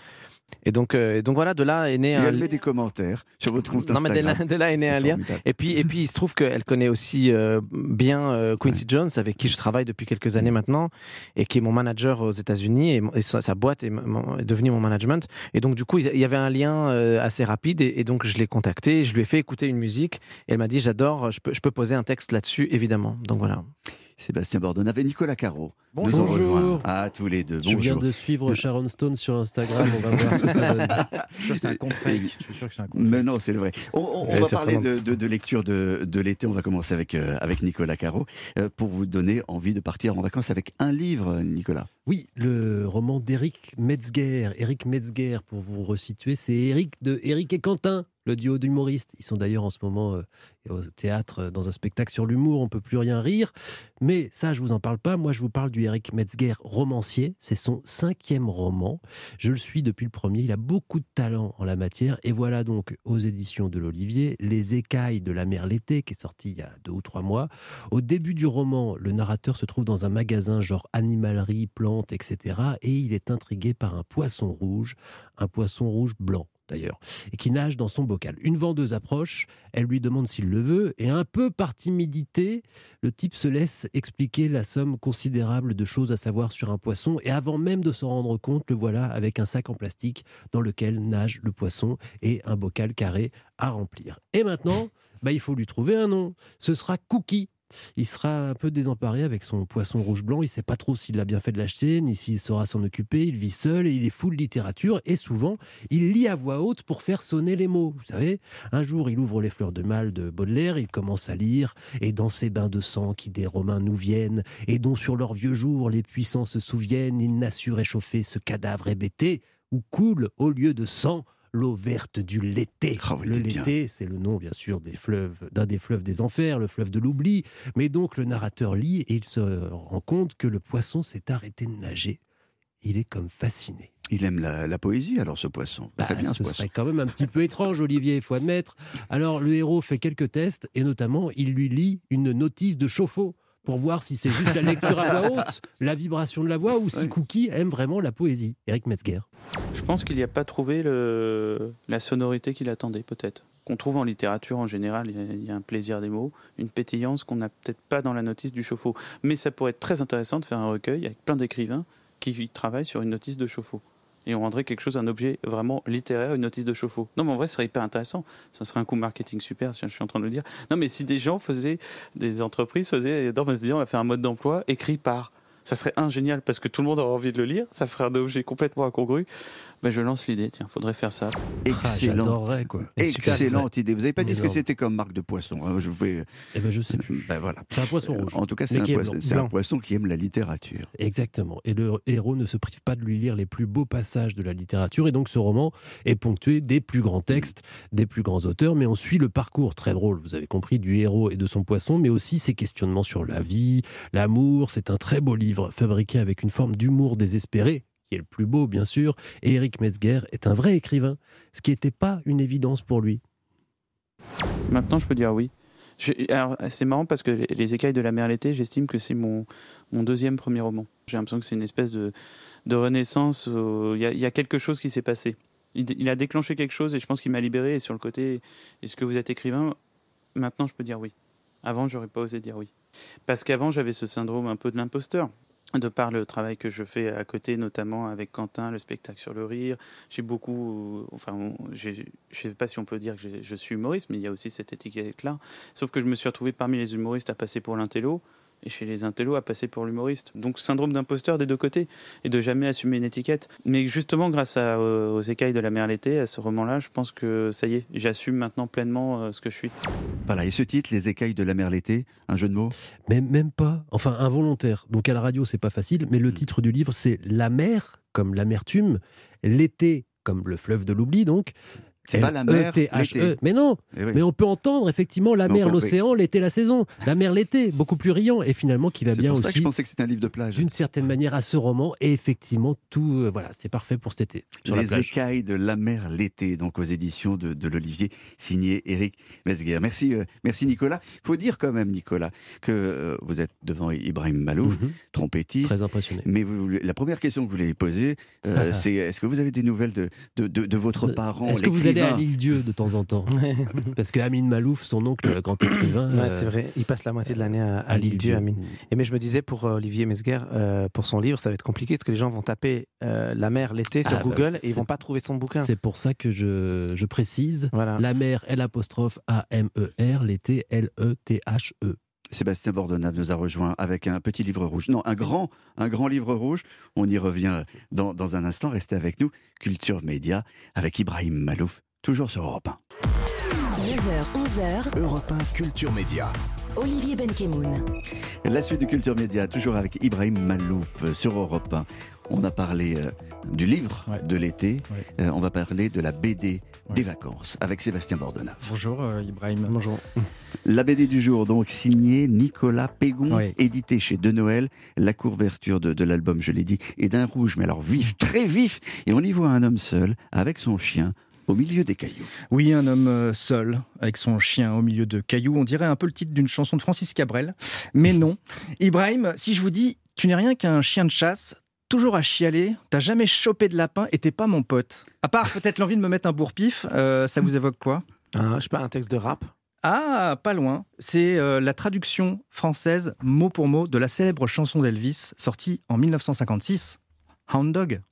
Speaker 4: Et donc, euh, et donc voilà, de là est né
Speaker 3: Et
Speaker 4: un...
Speaker 3: elle met des commentaires sur votre compte
Speaker 4: Non, mais
Speaker 3: Instagram.
Speaker 4: de là, de là est né
Speaker 3: C'est
Speaker 4: un lien.
Speaker 3: formidable.
Speaker 4: Et puis, et puis, il se trouve qu'elle connaît aussi euh, bien euh, Quincy Jones, avec qui je travaille depuis quelques années maintenant, et qui est mon manager aux États-Unis, et, et sa, sa boîte est, mon- est devenue mon management. Et donc, du coup, il y avait un lien euh, assez rapide, et, et donc je l'ai contactée, je lui ai fait écouter une musique, et elle m'a dit, j'adore, je peux, je peux poser un texte là-dessus, évidemment. Donc voilà.
Speaker 3: Sébastien Bordonave et Nicolas Caro.
Speaker 15: Bonjour.
Speaker 3: nous ont rejoints. Ah, tous les deux.
Speaker 15: Je viens
Speaker 3: Bonjour.
Speaker 15: de suivre Sharon Stone sur Instagram, on va voir ce que ça donne.
Speaker 16: Je suis sûr que c'est un compte fake. Je suis sûr que c'est un compte
Speaker 3: Mais non, c'est le vrai. On, on- on
Speaker 15: Ouais,
Speaker 3: va
Speaker 15: c'est
Speaker 3: parler
Speaker 15: vraiment-
Speaker 3: de, de- de lecture de, de l'été. On va commencer avec, euh, avec Nicolas Caro euh, pour vous donner envie de partir en vacances avec un livre, Nicolas.
Speaker 15: Oui, le roman d'Éric Metzger. Éric Metzger, pour vous resituer, c'est Éric de Éric et Quentin, le duo d'humoristes. Ils sont d'ailleurs en ce moment euh, au théâtre euh, dans un spectacle sur l'humour, on peut plus rien rire. Mais ça, je vous en parle pas. Moi, je vous parle du Éric Metzger romancier. C'est son cinquième roman. Je le suis depuis le premier. Il a beaucoup de talent en la matière. Et voilà donc aux éditions de l'Olivier, Les écailles de la mer l'été, qui est sorti il y a deux ou trois mois. Au début du roman, le narrateur se trouve dans un magasin genre animalerie, plantes, et cetera. Et il est intrigué par un poisson rouge, un poisson rouge blanc d'ailleurs, et qui nage dans son bocal. Une vendeuse approche, elle lui demande s'il le veut, et un peu par timidité, le type se laisse expliquer la somme considérable de choses à savoir sur un poisson, et avant même de s'en rendre compte, le voilà avec un sac en plastique dans lequel nage le poisson et un bocal carré à remplir. Et maintenant, bah, il faut lui trouver un nom. Ce sera Cookie. Il sera un peu désemparé avec son poisson rouge-blanc. Il ne sait pas trop s'il a bien fait de l'acheter, ni s'il saura s'en occuper. Il vit seul et il est fou de littérature. Et souvent, il lit à voix haute pour faire sonner les mots. Vous savez, un jour, il ouvre Les Fleurs de Mal de Baudelaire. Il commence à lire. Et dans ces bains de sang qui des Romains nous viennent, et dont sur leurs vieux jours les puissants se souviennent, il n'a su réchauffer ce cadavre hébété où coule au lieu de sang l'eau verte du Lété.
Speaker 3: Oh, il
Speaker 15: le
Speaker 3: est bien.
Speaker 15: Lété, c'est le nom, bien sûr, des fleuves, d'un des fleuves des enfers, le fleuve de l'oubli. Mais donc, le narrateur lit et il se rend compte que le poisson s'est arrêté de nager. Il est comme fasciné.
Speaker 3: Il aime la, la poésie, alors, ce poisson.
Speaker 15: Bah,
Speaker 3: Très bien, ce
Speaker 15: ce
Speaker 3: poisson.
Speaker 15: serait quand même un petit peu étrange, Olivier, il faut admettre. Alors, le héros fait quelques tests et notamment, il lui lit une notice de chauffe-eau pour voir si c'est juste la lecture à voix haute, la vibration de la voix, ou si Cookie aime vraiment la poésie. Éric Metzger.
Speaker 17: Je pense qu'il n'y a pas trouvé le... la sonorité qu'il attendait, peut-être. Qu'on trouve en littérature en général, il y a- il y a un plaisir des mots, une pétillance qu'on n'a peut-être pas dans la notice du chauffe-eau. Mais ça pourrait être très intéressant de faire un recueil avec plein d'écrivains qui travaillent sur une notice de chauffe-eau. Et on rendrait quelque chose, un objet vraiment littéraire, une notice de chauffe-eau. Non, mais en vrai, ce serait hyper intéressant. Ça serait un coup marketing super, je suis en train de le dire. Non, mais si des gens faisaient, des entreprises faisaient, on se disait, on va faire un mode d'emploi écrit par. Ça serait un génial parce que tout le monde aurait envie de le lire. Ça ferait un objet complètement incongru. Ben, je lance l'idée. Tiens, faudrait faire ça.
Speaker 3: Excellent.
Speaker 15: j'adorerais, quoi.
Speaker 3: Excellente idée. Vous n'avez pas dit ce que
Speaker 15: Énorme.
Speaker 3: c'était comme marque de poisson. hein. Je vais.
Speaker 15: Eh ben, je sais plus.
Speaker 3: Ben voilà.
Speaker 15: C'est un poisson rouge.
Speaker 3: En tout cas, c'est
Speaker 15: Mais
Speaker 3: un,
Speaker 15: qui est
Speaker 3: poisson,
Speaker 15: blanc.
Speaker 3: c'est un
Speaker 15: Blanc.
Speaker 3: poisson qui aime la littérature.
Speaker 15: Exactement. Et le héros ne se prive pas de lui lire les plus beaux passages de la littérature. Et donc, ce roman est ponctué des plus grands textes, des plus grands auteurs. Mais on suit le parcours très drôle, vous avez compris, du héros et de son poisson, mais aussi ses questionnements sur la vie, l'amour. C'est un très beau livre, fabriqué avec une forme d'humour désespéré, qui est le plus beau, bien sûr. Et Éric Metzger est un vrai écrivain, ce qui n'était pas une évidence pour lui.
Speaker 17: Maintenant, je peux dire oui. Je- alors, c'est marrant parce que Les, Les écailles de la mer l'été, j'estime que c'est mon, mon deuxième premier roman. J'ai l'impression que c'est une espèce de, de renaissance. où Il y, a- il y a quelque chose qui s'est passé. Il, il a déclenché quelque chose et je pense qu'il m'a libéré. Et sur le côté, est-ce que vous êtes écrivain ? Maintenant, je peux dire oui. Avant, j'aurais pas osé dire oui. Parce qu'avant, j'avais ce syndrome un peu de l'imposteur. De par le travail que je fais à côté, notamment avec Quentin, le spectacle sur le rire. J'ai beaucoup... Enfin, on- j'ai- je ne sais pas si on peut dire que j'ai- je suis humoriste, mais il y a aussi cette étiquette-là. Sauf que je me suis retrouvé parmi les humoristes à passer pour l'intello, et chez les intellos à passer pour l'humoriste. Donc, syndrome d'imposteur des deux côtés, et de jamais assumer une étiquette. Mais justement, grâce à, aux, aux écailles de la mer l'été, à ce roman-là, je pense que ça y est, j'assume maintenant pleinement euh, ce que je suis.
Speaker 3: Voilà, et ce titre, Les écailles de la mer l'été, un jeu de mots.
Speaker 15: Mais même pas. Enfin, involontaire. Donc à la radio, c'est pas facile, mais le titre du livre, c'est La mer, comme l'amertume, l'été, comme le fleuve de l'oubli, donc,
Speaker 3: C'est pas la mer,
Speaker 15: E T H E.
Speaker 3: l'été.
Speaker 15: Mais non,
Speaker 3: Eh oui.
Speaker 15: mais on peut entendre effectivement la
Speaker 3: Mais on
Speaker 15: mer,
Speaker 3: peut-
Speaker 15: l'océan, l'été, la saison. La mer, l'été, beaucoup plus riant et finalement qui va
Speaker 3: C'est
Speaker 15: bien
Speaker 3: pour ça que
Speaker 15: aussi.
Speaker 3: je pensais que c'était un livre de plage.
Speaker 15: D'une certaine manière à ce roman et effectivement tout, euh, voilà, c'est parfait pour cet été sur la
Speaker 3: Les
Speaker 15: plage.
Speaker 3: écailles de la mer l'été, donc aux éditions de, de l'Olivier, signé Éric Metzger. Merci, euh, merci Nicolas. Il faut dire quand même, Nicolas, que euh, vous êtes devant Ibrahim Malouf,
Speaker 15: Mhm.
Speaker 3: trompettiste.
Speaker 15: Très impressionné.
Speaker 3: Mais vous, la première question que vous voulez poser, euh, c'est est-ce que vous avez des nouvelles de, de, de, de votre parent,
Speaker 15: Est-ce que vous allez à
Speaker 3: l'écrivain
Speaker 15: l'île Dieu de temps en temps? Parce que Amin Malouf, son oncle, le grand écrivain.
Speaker 4: Ouais,
Speaker 15: euh,
Speaker 4: c'est vrai, il passe la moitié de l'année à, à
Speaker 15: à
Speaker 4: l'île Dieu,
Speaker 15: l'île-dieu.
Speaker 4: Amine. Et mais je me disais pour euh, Olivier Metzger, euh, pour son livre, ça va être compliqué parce que les gens vont taper euh, la mer l'été sur
Speaker 15: Ah, bah,
Speaker 4: Google et ils
Speaker 15: c'est-
Speaker 4: vont pas trouver son bouquin.
Speaker 15: C'est pour ça que je, je précise.
Speaker 4: Voilà.
Speaker 15: La mer, L apostrophe A M E R, l'été, L E T H E.
Speaker 3: Sébastien Bordenave nous a rejoint avec un petit livre rouge. Non, un grand, un grand livre rouge. On y revient dans, dans un instant. Restez avec nous. Culture Média avec Ibrahim Malouf, toujours sur Europe un.
Speaker 1: neuf heures, onze heures,
Speaker 7: Europe un Culture Média.
Speaker 1: Olivier Benkemoun.
Speaker 3: La suite de Culture Média, toujours avec Ibrahim Malouf euh, sur Europe un. On a parlé euh, du livre
Speaker 16: Ouais.
Speaker 3: de l'été.
Speaker 16: Ouais.
Speaker 3: Euh, on va parler de la B D
Speaker 16: Ouais.
Speaker 3: des vacances avec Sébastien Bordenave.
Speaker 16: Bonjour euh, Ibrahim.
Speaker 4: Bonjour.
Speaker 3: La B D du jour, donc signée Nicolas Pégon,
Speaker 16: Ouais.
Speaker 3: édité chez De Noël. La couverture de, de l'album, je l'ai dit, est d'un rouge, mais alors vif, très vif. Et on y voit un homme seul, avec son chien, au milieu des cailloux.
Speaker 16: Oui, un homme euh, seul, avec son chien au milieu de cailloux. On dirait un peu le titre d'une chanson de Francis Cabrel. Mais non. Ibrahim, si je vous dis, tu n'es rien qu'un chien de chasse, toujours à chialer, t'as jamais chopé de lapin et t'es pas mon pote. À part peut-être l'envie de me mettre un bourre-pif, euh, ça vous évoque quoi ?
Speaker 4: Un, je sais pas, un texte de rap.
Speaker 16: Ah, pas loin. C'est euh, la traduction française, mot pour mot, de la célèbre chanson d'Elvis, sortie en mille neuf cent cinquante-six, Hound Dog.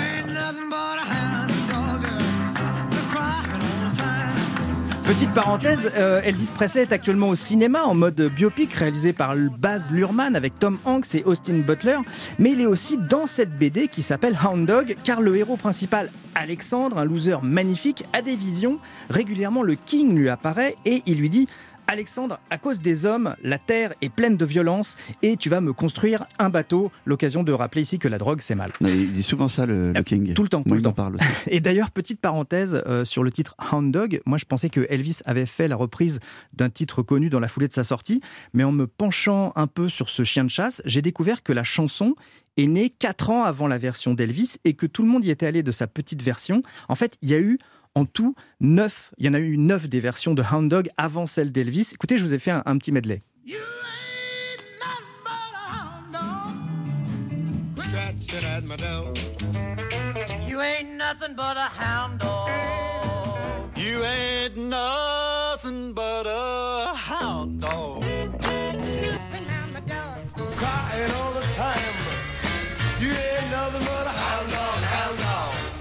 Speaker 16: Petite parenthèse, euh, Elvis Presley est actuellement au cinéma en mode biopic réalisé par Baz Luhrmann avec Tom Hanks et Austin Butler, mais il est aussi dans cette B D qui s'appelle Hound Dog car le héros principal, Alexandre, un loser magnifique, a des visions. Régulièrement, le King lui apparaît et il lui dit « Alexandre, à cause des hommes, la terre est pleine de violence et tu vas me construire un bateau. » L'occasion de rappeler ici que la drogue, c'est mal.
Speaker 3: Il dit souvent ça, le, le King.
Speaker 16: Tout le temps, tout
Speaker 3: Moi,
Speaker 16: le
Speaker 3: il en
Speaker 16: temps.
Speaker 3: parle aussi.
Speaker 16: Et d'ailleurs, petite parenthèse euh, sur le titre Hound Dog, moi je pensais que Elvis avait fait la reprise d'un titre connu dans la foulée de sa sortie, mais en me penchant un peu sur ce chien de chasse, j'ai découvert que la chanson est née quatre ans avant la version d'Elvis et que tout le monde y était allé de sa petite version. En fait, il y a eu en tout neuf, il y en a eu neuf des versions de Hound Dog avant celle d'Elvis. Écoutez, je vous ai fait un, un petit medley.
Speaker 18: Scratching at my door. You ain't nothing but a hound dog. You ain't nothing but a hound dog. Snooping at my door. Crying all the time. You ain't nothing but a hound dog, hound dog.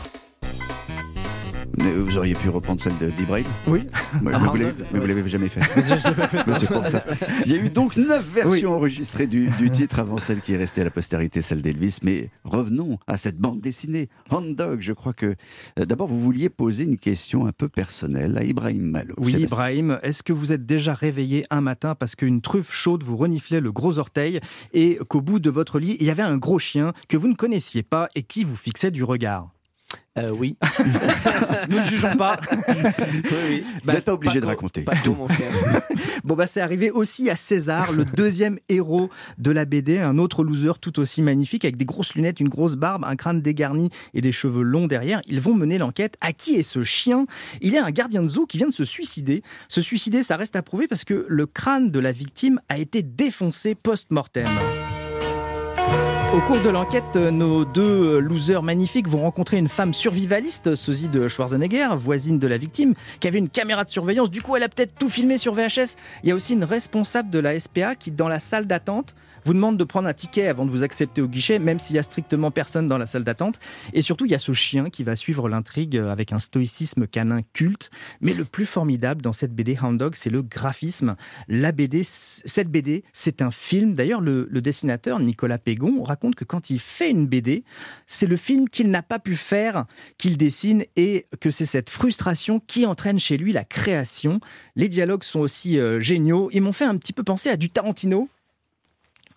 Speaker 3: Mais vous auriez pu reprendre celle de- d'Ibrahim.
Speaker 16: Oui.
Speaker 3: Mais,
Speaker 16: Ah,
Speaker 3: mais vous l'avez-
Speaker 16: ouais.
Speaker 3: mais vous l'avez jamais fait.
Speaker 16: J'ai jamais fait.
Speaker 3: Mais c'est pour ça. Il y a eu donc neuf versions enregistrées du, du titre avant celle qui est restée à la postérité, celle d'Elvis. Mais revenons à cette bande dessinée, Hound Dog. Je crois que euh, d'abord vous vouliez poser une question un peu personnelle à Ibrahim Malouf.
Speaker 16: Oui,
Speaker 3: Sébastien.
Speaker 16: Ibrahim, est-ce que vous êtes déjà réveillé un matin parce qu'une truffe chaude vous reniflait le gros orteil et qu'au bout de votre lit, il y avait un gros chien que vous ne connaissiez pas et qui vous fixait du regard ?
Speaker 4: Euh, oui.
Speaker 16: Nous ne jugeons pas.
Speaker 3: oui. Vous n'êtes pas obligé de raconter.
Speaker 4: Pas tout, mon frère.
Speaker 16: Bon, bah, c'est arrivé aussi à César, le deuxième héros de la B D, un autre loser tout aussi magnifique, avec des grosses lunettes, une grosse barbe, un crâne dégarni et des cheveux longs derrière. Ils vont mener l'enquête. À qui est ce chien ? Il est un gardien de zoo qui vient de se suicider. Se suicider, ça reste à prouver parce que le crâne de la victime a été défoncé post-mortem. Au cours de l'enquête, nos deux losers magnifiques vont rencontrer une femme survivaliste, sosie de Schwarzenegger, voisine de la victime, qui avait une caméra de surveillance. Du coup, elle a peut-être tout filmé sur V H S. Il y a aussi une responsable de la S P A qui, dans la salle d'attente, vous demande de prendre un ticket avant de vous accepter au guichet, même s'il y a strictement personne dans la salle d'attente. Et surtout, il y a ce chien qui va suivre l'intrigue avec un stoïcisme canin culte. Mais le plus formidable dans cette B D Hound Dog, c'est le graphisme. La B D, cette B D, c'est un film. D'ailleurs, le, le dessinateur Nicolas Pégon raconte que quand il fait une B D, c'est le film qu'il n'a pas pu faire qu'il dessine et que c'est cette frustration qui entraîne chez lui la création. Les dialogues sont aussi euh, géniaux. Ils m'ont fait un petit peu penser à du Tarantino.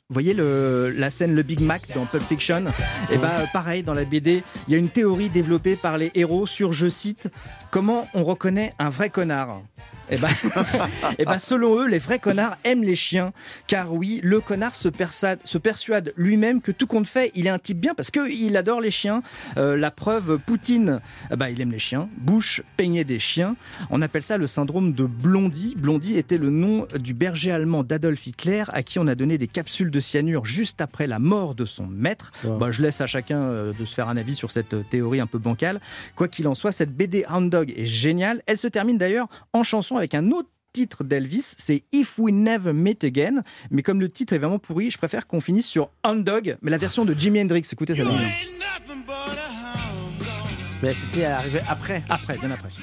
Speaker 16: Vous voyez le, la scène Le Big Mac dans Pulp Fiction ? Et bah pareil, dans la B D, il y a une théorie développée par les héros sur, je cite, « Comment on reconnaît un vrai connard ?» Et ben, et ben selon eux, les vrais connards aiment les chiens. Car oui, le connard se persuade, se persuade lui-même que tout compte fait, il est un type bien parce qu'il adore les chiens. Euh, la preuve, Poutine, eh ben, il aime les chiens. Bush peignait des chiens. On appelle ça le syndrome de Blondie. Blondie était le nom du berger allemand d'Adolf Hitler à qui on a donné des capsules de cyanure juste après la mort de son maître. Wow. Bah, je laisse à chacun de se faire un avis sur cette théorie un peu bancale. Quoi qu'il en soit, cette B D Hound Dog est géniale. Elle se termine d'ailleurs en chanson avec un autre titre d'Elvis, c'est If We Never Meet Again, mais comme le titre est vraiment pourri, je préfère qu'on finisse sur Hound Dog, mais la version de Jimi Hendrix. Écoutez, ça va bien.
Speaker 4: Mais ceci est arrivé après.
Speaker 16: Après, bien après.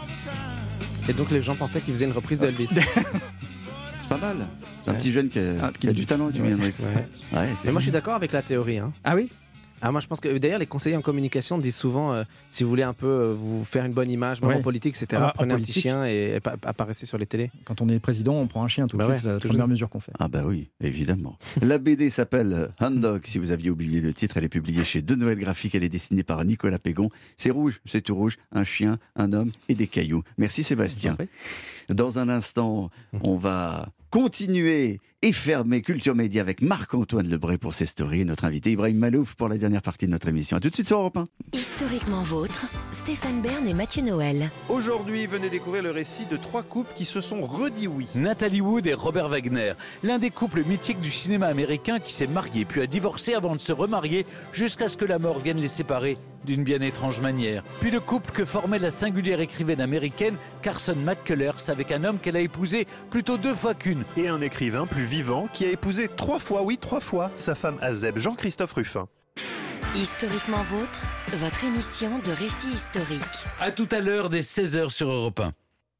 Speaker 4: Et donc les gens pensaient qu'il faisait une reprise d'Elvis.
Speaker 3: C'est pas mal. C'est un ouais. petit jeune qui a, ah, qui a du talent, Jimi Hendrix.
Speaker 4: Ouais. Ouais, mais moi, je suis d'accord avec la théorie. Hein.
Speaker 16: Ah oui ?
Speaker 4: Ah, moi, je pense que d'ailleurs, les conseillers en communication disent souvent euh, si vous voulez un peu euh, vous faire une bonne image, même ouais. en politique, et cetera, ah, prenez un petit chien et, et apparaissez sur les télés.
Speaker 16: Quand on est président, on prend un chien tout de bah suite, ouais, c'est la première mesure qu'on fait.
Speaker 3: Ah, bah oui, évidemment. La B D s'appelle Hound Dog. Si vous aviez oublié le titre, elle est publiée chez De Noël Graphique. Elle est dessinée par Nicolas Pégon. C'est rouge, c'est tout rouge. Un chien, un homme et des cailloux. Merci Sébastien. Dans un instant, on va continuer et fermer Culture Média avec Marc-Antoine Lebré pour ses stories et notre invité Ibrahim Malouf pour la dernière partie de notre émission. A tout de suite sur Europe un.
Speaker 19: Historiquement vôtre, Stéphane Bern et Mathieu Noël.
Speaker 20: Aujourd'hui, venez découvrir le récit de trois couples qui se sont redit oui.
Speaker 21: Nathalie Wood et Robert Wagner, l'un des couples mythiques du cinéma américain qui s'est marié puis a divorcé avant de se remarier jusqu'à ce que la mort vienne les séparer d'une bien étrange manière. Puis le couple que formait la singulière écrivaine américaine Carson McCullers avec un homme qu'elle a épousé plutôt deux fois qu'une.
Speaker 20: Et un écrivain plus vivant qui a épousé trois fois, oui trois fois, sa femme Azeb, Jean-Christophe Ruffin.
Speaker 19: Historiquement vôtre, votre émission de récits historiques.
Speaker 21: À tout à l'heure dès seize heures sur Europe un.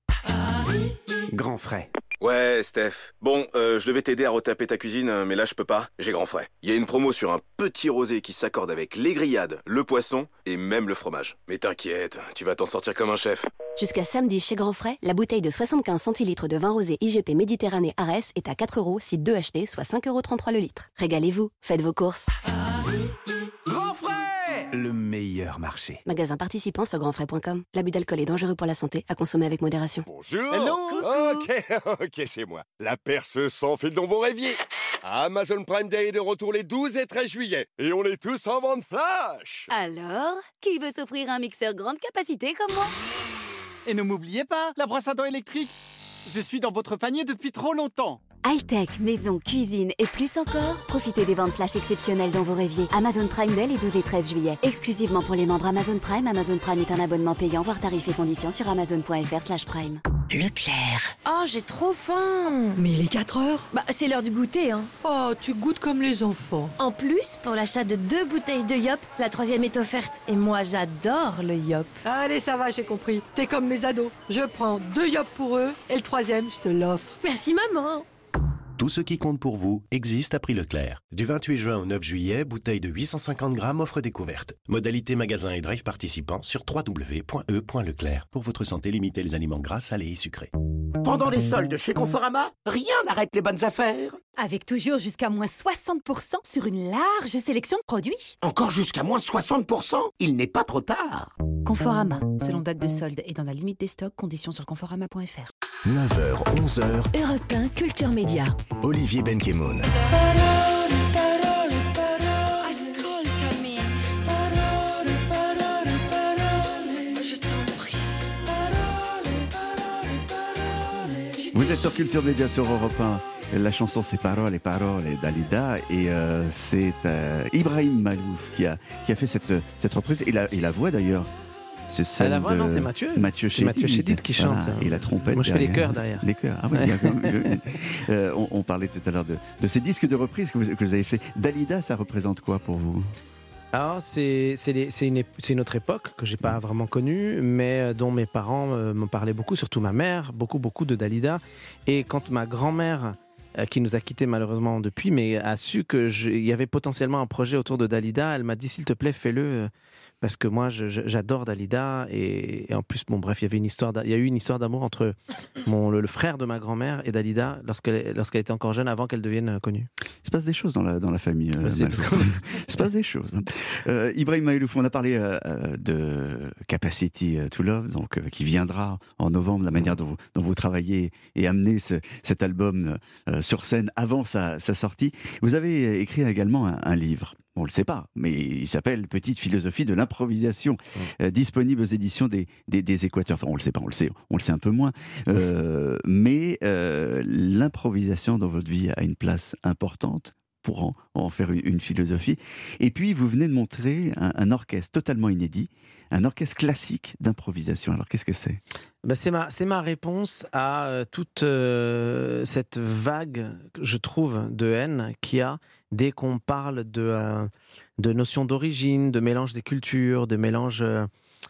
Speaker 20: Grand frais.
Speaker 22: Ouais, Steph. Bon, euh, je devais t'aider à retaper ta cuisine, mais là je peux pas, j'ai grand frais. Il y a une promo sur un petit rosé qui s'accorde avec les grillades, le poisson et même le fromage. Mais t'inquiète, tu vas t'en sortir comme un chef.
Speaker 19: Jusqu'à samedi chez Grand Frais, la bouteille de soixante-quinze centilitres de vin rosé I G P Méditerranée Arès est à quatre euros si deux achetés, soit cinq euros trente-trois le litre. Régalez-vous, faites vos courses.
Speaker 20: Grand Frais, le meilleur marché.
Speaker 19: Magasin participant sur grand frais point com. L'abus d'alcool est dangereux pour la santé, à consommer avec modération.
Speaker 23: Bonjour.
Speaker 19: Hello.
Speaker 23: Ok, ok, c'est moi. La perceuse sans fil dont vous rêviez. Amazon Prime Day est de retour les douze et treize juillet. Et on est tous en vente flash.
Speaker 24: Alors, qui veut s'offrir un mixeur grande capacité comme moi?
Speaker 25: Et ne m'oubliez pas, la brosse à dents électrique. Je suis dans votre panier depuis trop longtemps.
Speaker 24: High-tech, maison, cuisine et plus encore. Profitez des ventes flash exceptionnelles dont vous rêviez. Amazon Prime Day les douze et treize juillet. Exclusivement pour les membres Amazon Prime. Amazon Prime est un abonnement payant, voire tarifs et conditions sur amazon point f r slash prime.
Speaker 19: Leclerc.
Speaker 12: Oh, j'ai trop faim. Mais il est quatre heures.
Speaker 24: Bah, c'est l'heure du goûter, hein.
Speaker 12: Oh, tu goûtes comme les enfants.
Speaker 24: En plus, pour l'achat de deux bouteilles de Yop, la troisième est offerte. Et moi, j'adore le Yop.
Speaker 12: Allez, ça va, j'ai compris. T'es comme mes ados. Je prends deux Yop pour eux et le troisième, je te l'offre.
Speaker 24: Merci, maman.
Speaker 2: Tout ce qui compte pour vous existe à prix Leclerc. Du vingt-huit juin au neuf juillet, bouteille de huit cent cinquante grammes offre découverte. Modalité magasin et drive participants sur w w w point e point leclerc. Pour votre santé, limitez les aliments gras, salés et sucrés.
Speaker 26: Pendant les soldes chez Conforama, rien n'arrête les bonnes affaires.
Speaker 27: Avec toujours jusqu'à moins soixante pour cent sur une large sélection de produits.
Speaker 26: Encore jusqu'à moins soixante pour cent? Il n'est pas trop tard.
Speaker 27: Conforama, selon date de solde et dans la limite des stocks, conditions sur conforama point f r.
Speaker 7: neuf heures, onze heures.
Speaker 19: Europe un Culture Média.
Speaker 7: Olivier Benkemoun.
Speaker 3: Vous êtes sur Culture Média sur Europe un. La chanson c'est Parole et Parole et Dalida et euh, c'est euh, Ibrahim Malouf qui a, qui a fait cette, cette reprise et la, et la voix d'ailleurs. C'est celle
Speaker 4: la voix,
Speaker 3: de
Speaker 4: non, c'est Mathieu.
Speaker 3: Mathieu
Speaker 4: c'est Mathieu Chédid qui chante.
Speaker 3: Voilà, et la trompette.
Speaker 4: Moi, je fais les chœurs derrière.
Speaker 3: Les chœurs. Ah oui.
Speaker 4: Ouais.
Speaker 3: euh, on, on parlait tout à l'heure de, de ces disques de reprise que vous, que vous avez fait. Dalida, ça représente quoi pour vous?
Speaker 4: Alors, c'est, c'est, les, c'est, une, c'est une autre époque que j'ai pas vraiment connue, mais dont mes parents euh, m'en parlaient beaucoup, surtout ma mère, beaucoup, beaucoup de Dalida. Et quand ma grand-mère, euh, qui nous a quittés malheureusement depuis, mais a su qu'il y avait potentiellement un projet autour de Dalida, elle m'a dit, s'il te plaît, fais-le. parce que moi, je, je, j'adore Dalida, et, et en plus, bon, bref, il y avait une histoire, il y a eu une histoire d'amour entre mon, le, le frère de ma grand-mère et Dalida lorsqu'elle, lorsqu'elle était encore jeune, avant qu'elle devienne connue.
Speaker 3: Il se passe des choses dans la, dans la famille. Euh,
Speaker 4: c'est parce qu'on...
Speaker 3: Il se passe des choses. Euh, Ibrahim Maalouf, on a parlé euh, de Capacity to Love, donc, euh, qui viendra en novembre, la manière dont vous, dont vous travaillez et amenez ce, cet album euh, sur scène avant sa, sa sortie. Vous avez écrit également un, un livre. On ne le sait pas, mais il s'appelle Petite philosophie de l'improvisation, mmh. euh, disponible aux éditions des, des, des Équateurs. Enfin, on ne le sait pas, on le sait, on le sait un peu moins. Euh, mais euh, l'improvisation dans votre vie a une place importante pour en, en faire une, une philosophie. Et puis, vous venez de montrer un, un orchestre totalement inédit, un orchestre classique d'improvisation. Alors, qu'est-ce que c'est ?
Speaker 4: Ben c'est, ma, c'est ma réponse à euh, toute euh, cette vague, je trouve, de haine qu'il y a dès qu'on parle de, euh, de notions d'origine, de mélange des cultures, de mélange euh,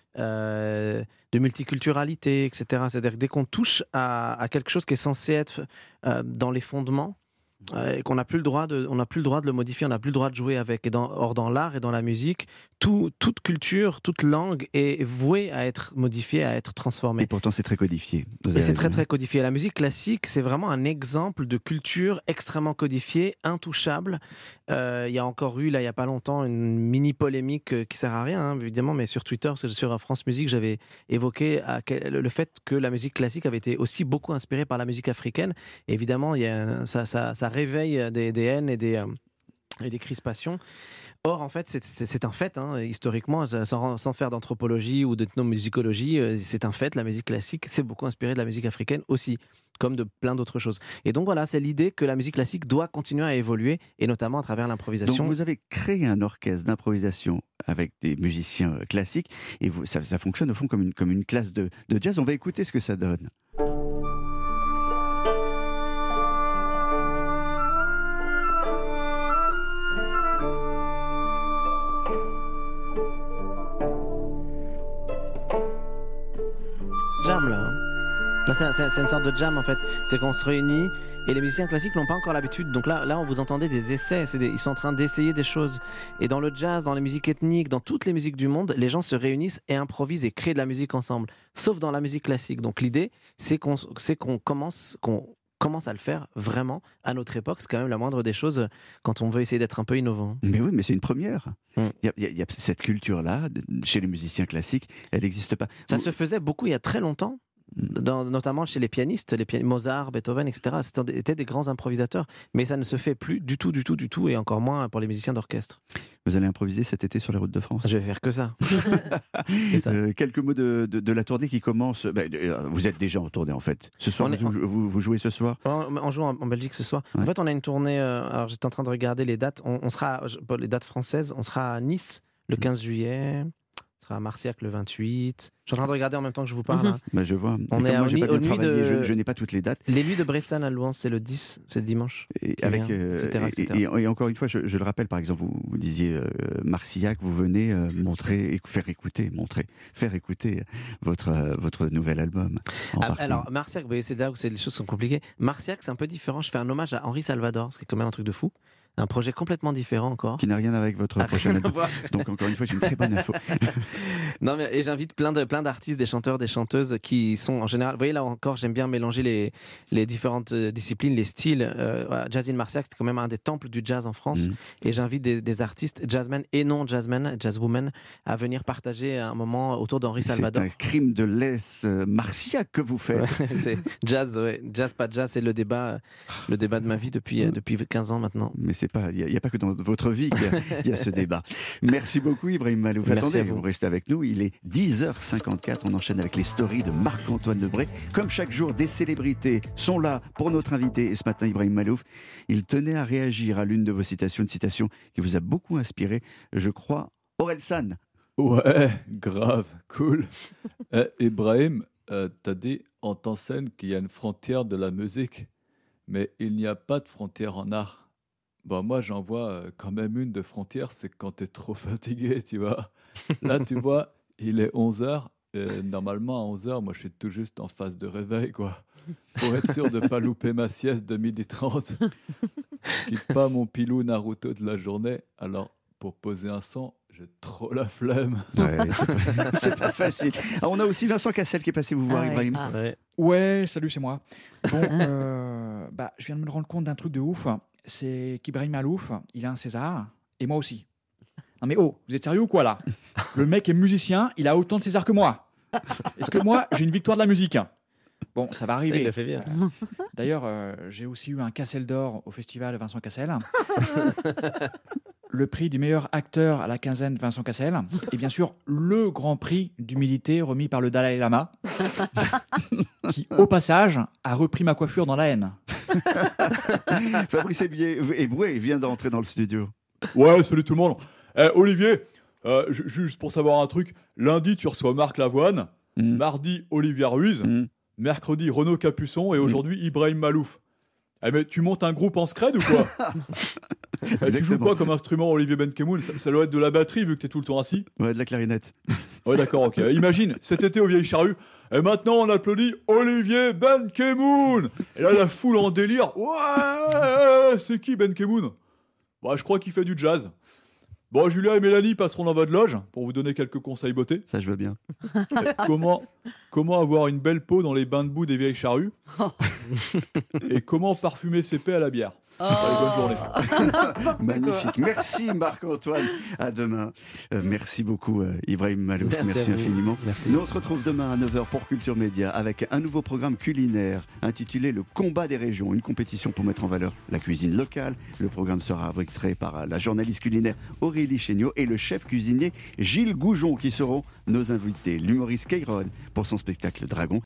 Speaker 4: euh, de multiculturalité, et cetera. C'est-à-dire que dès qu'on touche à, à quelque chose qui est censé être euh, dans les fondements, euh, et qu'on n'a plus le droit de, on n'a plus le droit de le modifier, on n'a plus le droit de jouer avec. Et dans, or, dans l'art et dans la musique, tout, toute culture, toute langue est vouée à être modifiée, à être transformée.
Speaker 3: Et pourtant, c'est très codifié.
Speaker 4: Et c'est très très codifié. La musique classique, c'est vraiment un exemple de culture extrêmement codifiée, intouchable. Euh, il y a encore eu, là, il n'y a pas longtemps, une mini polémique euh, qui sert à rien, hein, évidemment, mais sur Twitter, sur France Musique, j'avais évoqué à quel, le fait que la musique classique avait été aussi beaucoup inspirée par la musique africaine. Et évidemment, il y a, ça, ça, ça réveille des, des haines et des, euh, et des crispations. Or, en fait, c'est, c'est, c'est un fait, hein, historiquement, sans, sans faire d'anthropologie ou d'ethnomusicologie, c'est un fait, la musique classique s'est beaucoup inspirée de la musique africaine aussi, comme de plein d'autres choses. Et donc voilà, c'est l'idée que la musique classique doit continuer à évoluer, et notamment à travers l'improvisation.
Speaker 3: Donc vous avez créé un orchestre d'improvisation avec des musiciens classiques, et vous, ça, ça fonctionne au fond comme une, comme une classe de, de jazz. On va écouter ce que ça donne.
Speaker 4: Jam là. Là c'est, c'est, c'est une sorte de jam en fait. C'est qu'on se réunit et les musiciens classiques n'ont pas encore l'habitude. Donc là, là, on vous entendez des essais. C'est des, ils sont en train d'essayer des choses. Et dans le jazz, dans les musiques ethniques, dans toutes les musiques du monde, les gens se réunissent et improvisent et créent de la musique ensemble. Sauf dans la musique classique. Donc l'idée, c'est qu'on, c'est qu'on commence, qu'on commence à le faire vraiment à notre époque. C'est quand même la moindre des choses quand on veut essayer d'être un peu innovant.
Speaker 3: Mais oui, mais c'est une première. Il mm. y, y, y a cette culture-là, chez les musiciens classiques, elle n'existe pas.
Speaker 4: Ça
Speaker 3: Vous...
Speaker 4: se faisait beaucoup il y a très longtemps. Dans, notamment chez les pianistes, les pian... Mozart, Beethoven, et cetera. C'était des grands improvisateurs, mais ça ne se fait plus du tout, du tout, du tout, et encore moins pour les musiciens d'orchestre.
Speaker 3: Vous allez improviser cet été sur les routes de France ?
Speaker 4: Je vais faire que ça.
Speaker 3: ça. Euh, quelques mots de, de, de la tournée qui commence. Ben, vous êtes déjà en tournée en fait. Ce soir, vous, en... vous, vous jouez ce soir ?
Speaker 4: On, on joue en, en Belgique ce soir. Ouais. En fait, on a une tournée. Euh, alors, j'étais en train de regarder les dates. On, on sera, les dates françaises. On sera à Nice le quinze juillet. On sera à Marciac le vingt-huit. Je suis en train de regarder en même temps que je vous parle. Hein.
Speaker 3: Bah je vois.
Speaker 4: On est
Speaker 3: moi,
Speaker 4: au,
Speaker 3: pas
Speaker 4: au nuit de...
Speaker 3: je, je n'ai pas toutes les dates.
Speaker 4: Les nuits de Bressan à Louan, c'est le dix, c'est le dimanche.
Speaker 3: Et, avec, euh, et, cetera, et, cetera. Et, et encore une fois, je, je le rappelle, par exemple, vous, vous disiez euh, Marciac, vous venez euh, montrer, et faire écouter, montrer, faire écouter votre, euh, votre nouvel album.
Speaker 4: Ah, alors, Marciac, c'est là où les choses sont compliquées. Marciac, c'est un peu différent. Je fais un hommage à Henri Salvador, ce qui est quand même un truc de fou. Un projet complètement différent encore.
Speaker 3: Qui n'a rien à voir avec votre ah, prochain album. Donc encore une fois, j'ai une très bonne info.
Speaker 4: Non, mais et j'invite plein, de, plein d'artistes, des chanteurs, des chanteuses qui sont en général... Vous voyez, là encore, j'aime bien mélanger les, les différentes disciplines, les styles. Euh, voilà, Jazz in Marciac, c'est quand même un des temples du jazz en France. Mmh. Et j'invite des, des artistes, jazzmen et non jazzmen, jazzwomen, à venir partager un moment autour d'Henri Salvador.
Speaker 3: C'est un crime de laisse Marciac que vous faites.
Speaker 4: C'est jazz, ouais. Jazz, pas jazz, c'est le débat, le débat de ma vie depuis, depuis quinze ans maintenant.
Speaker 3: Mais c'est pas, il n'y a, a pas que dans votre vie qu'il y a, il y a ce débat. Merci beaucoup Ibrahim Maalouf. Attendez, vous. vous restez avec nous. Il est dix heures cinquante-quatre. On enchaîne avec les stories de Marc-Antoine Lebré. Comme chaque jour, des célébrités sont là pour notre invité. Et ce matin, Ibrahim Maalouf, il tenait à réagir à l'une de vos citations, une citation qui vous a beaucoup inspiré, je crois, Orelsan.
Speaker 5: Ouais, grave, cool. eh, Ibrahim, euh, t'as dit en tant scène qu'il y a une frontière de la musique, mais il n'y a pas de frontière en art. Bon, moi, j'en vois quand même une de frontière, c'est quand t'es trop fatigué, tu vois. Là, tu vois, il est onze heures. Et normalement, à onze heures, moi, je suis tout juste en phase de réveil, quoi. Pour être sûr de ne pas louper ma sieste de midi trente. Je quitte pas mon pilou Naruto de la journée. Alors, pour poser un son, J'ai trop la flemme.
Speaker 3: Ouais, c'est, pas, c'est pas facile. Ah, on a aussi Vincent Cassel qui est passé vous voir,
Speaker 6: Ah ouais.
Speaker 3: Ibrahim.
Speaker 6: Ah.
Speaker 4: Ouais.
Speaker 6: Ouais, salut, c'est moi. Bon, euh, bah, je viens de me rendre compte d'un truc de ouf. C'est qu'Ibrahim Malouf, il a un César, et moi aussi. Non mais oh, vous êtes sérieux ou quoi là? Le mec est musicien, il a autant de César que moi. Est-ce que moi, j'ai une victoire de la musique? Bon, ça va arriver.
Speaker 4: Il le fait bien.
Speaker 6: Euh, D'ailleurs, euh, j'ai aussi eu un Cassel d'or au festival Vincent Cassel. Le prix du meilleur acteur à la quinzaine Vincent Cassel. Et bien sûr, le grand prix d'humilité remis par le Dalai Lama, qui, au passage, a repris ma coiffure dans la haine.
Speaker 3: Fabrice Eboué vient d'entrer dans le studio.
Speaker 5: Ouais, salut tout le monde. Eh, Olivier, euh, ju- juste pour savoir un truc, lundi tu reçois Marc Lavoine,
Speaker 3: Mm.
Speaker 5: mardi Olivia Ruiz,
Speaker 3: Mm.
Speaker 5: mercredi Renaud Capuçon et aujourd'hui Ibrahim Malouf. Eh mais tu montes un groupe en scred ou quoi? Eh, tu joues
Speaker 3: Exactement.
Speaker 5: quoi comme instrument, Olivier Benkemoun? ça, ça doit être de la batterie vu que t'es tout le temps assis.
Speaker 3: Ouais, de la clarinette.
Speaker 5: Ouais, d'accord, ok. Imagine, cet été aux Vieilles Charrues, et maintenant on applaudit Olivier Benkemoun. Et là, la foule en délire. Ouais, c'est qui Benkemoun? Bah, je crois qu'il fait du jazz. Bon, Julia et Mélanie passeront dans votre loge pour vous donner quelques conseils beauté.
Speaker 3: Ça, je veux bien.
Speaker 5: Et comment, comment avoir une belle peau dans les bains de boue des Vieilles Charrues? Et comment parfumer ses paix à la bière? Allez, bonne journée.
Speaker 3: Magnifique. Merci Marc-Antoine. À demain. Euh, merci beaucoup euh, Ibrahim Malouf.
Speaker 4: Merci
Speaker 3: Merci,
Speaker 4: à vous.
Speaker 3: infiniment.
Speaker 4: Merci.
Speaker 3: Nous on se retrouve demain à neuf heures pour Culture Média avec un nouveau programme culinaire intitulé Le combat des régions, une compétition pour mettre en valeur la cuisine locale. Le programme sera arbitré par la journaliste culinaire Aurélie Chéniaud et le chef cuisinier Gilles Goujon qui seront nos invités. L'humoriste Keyron pour son spectacle Dragon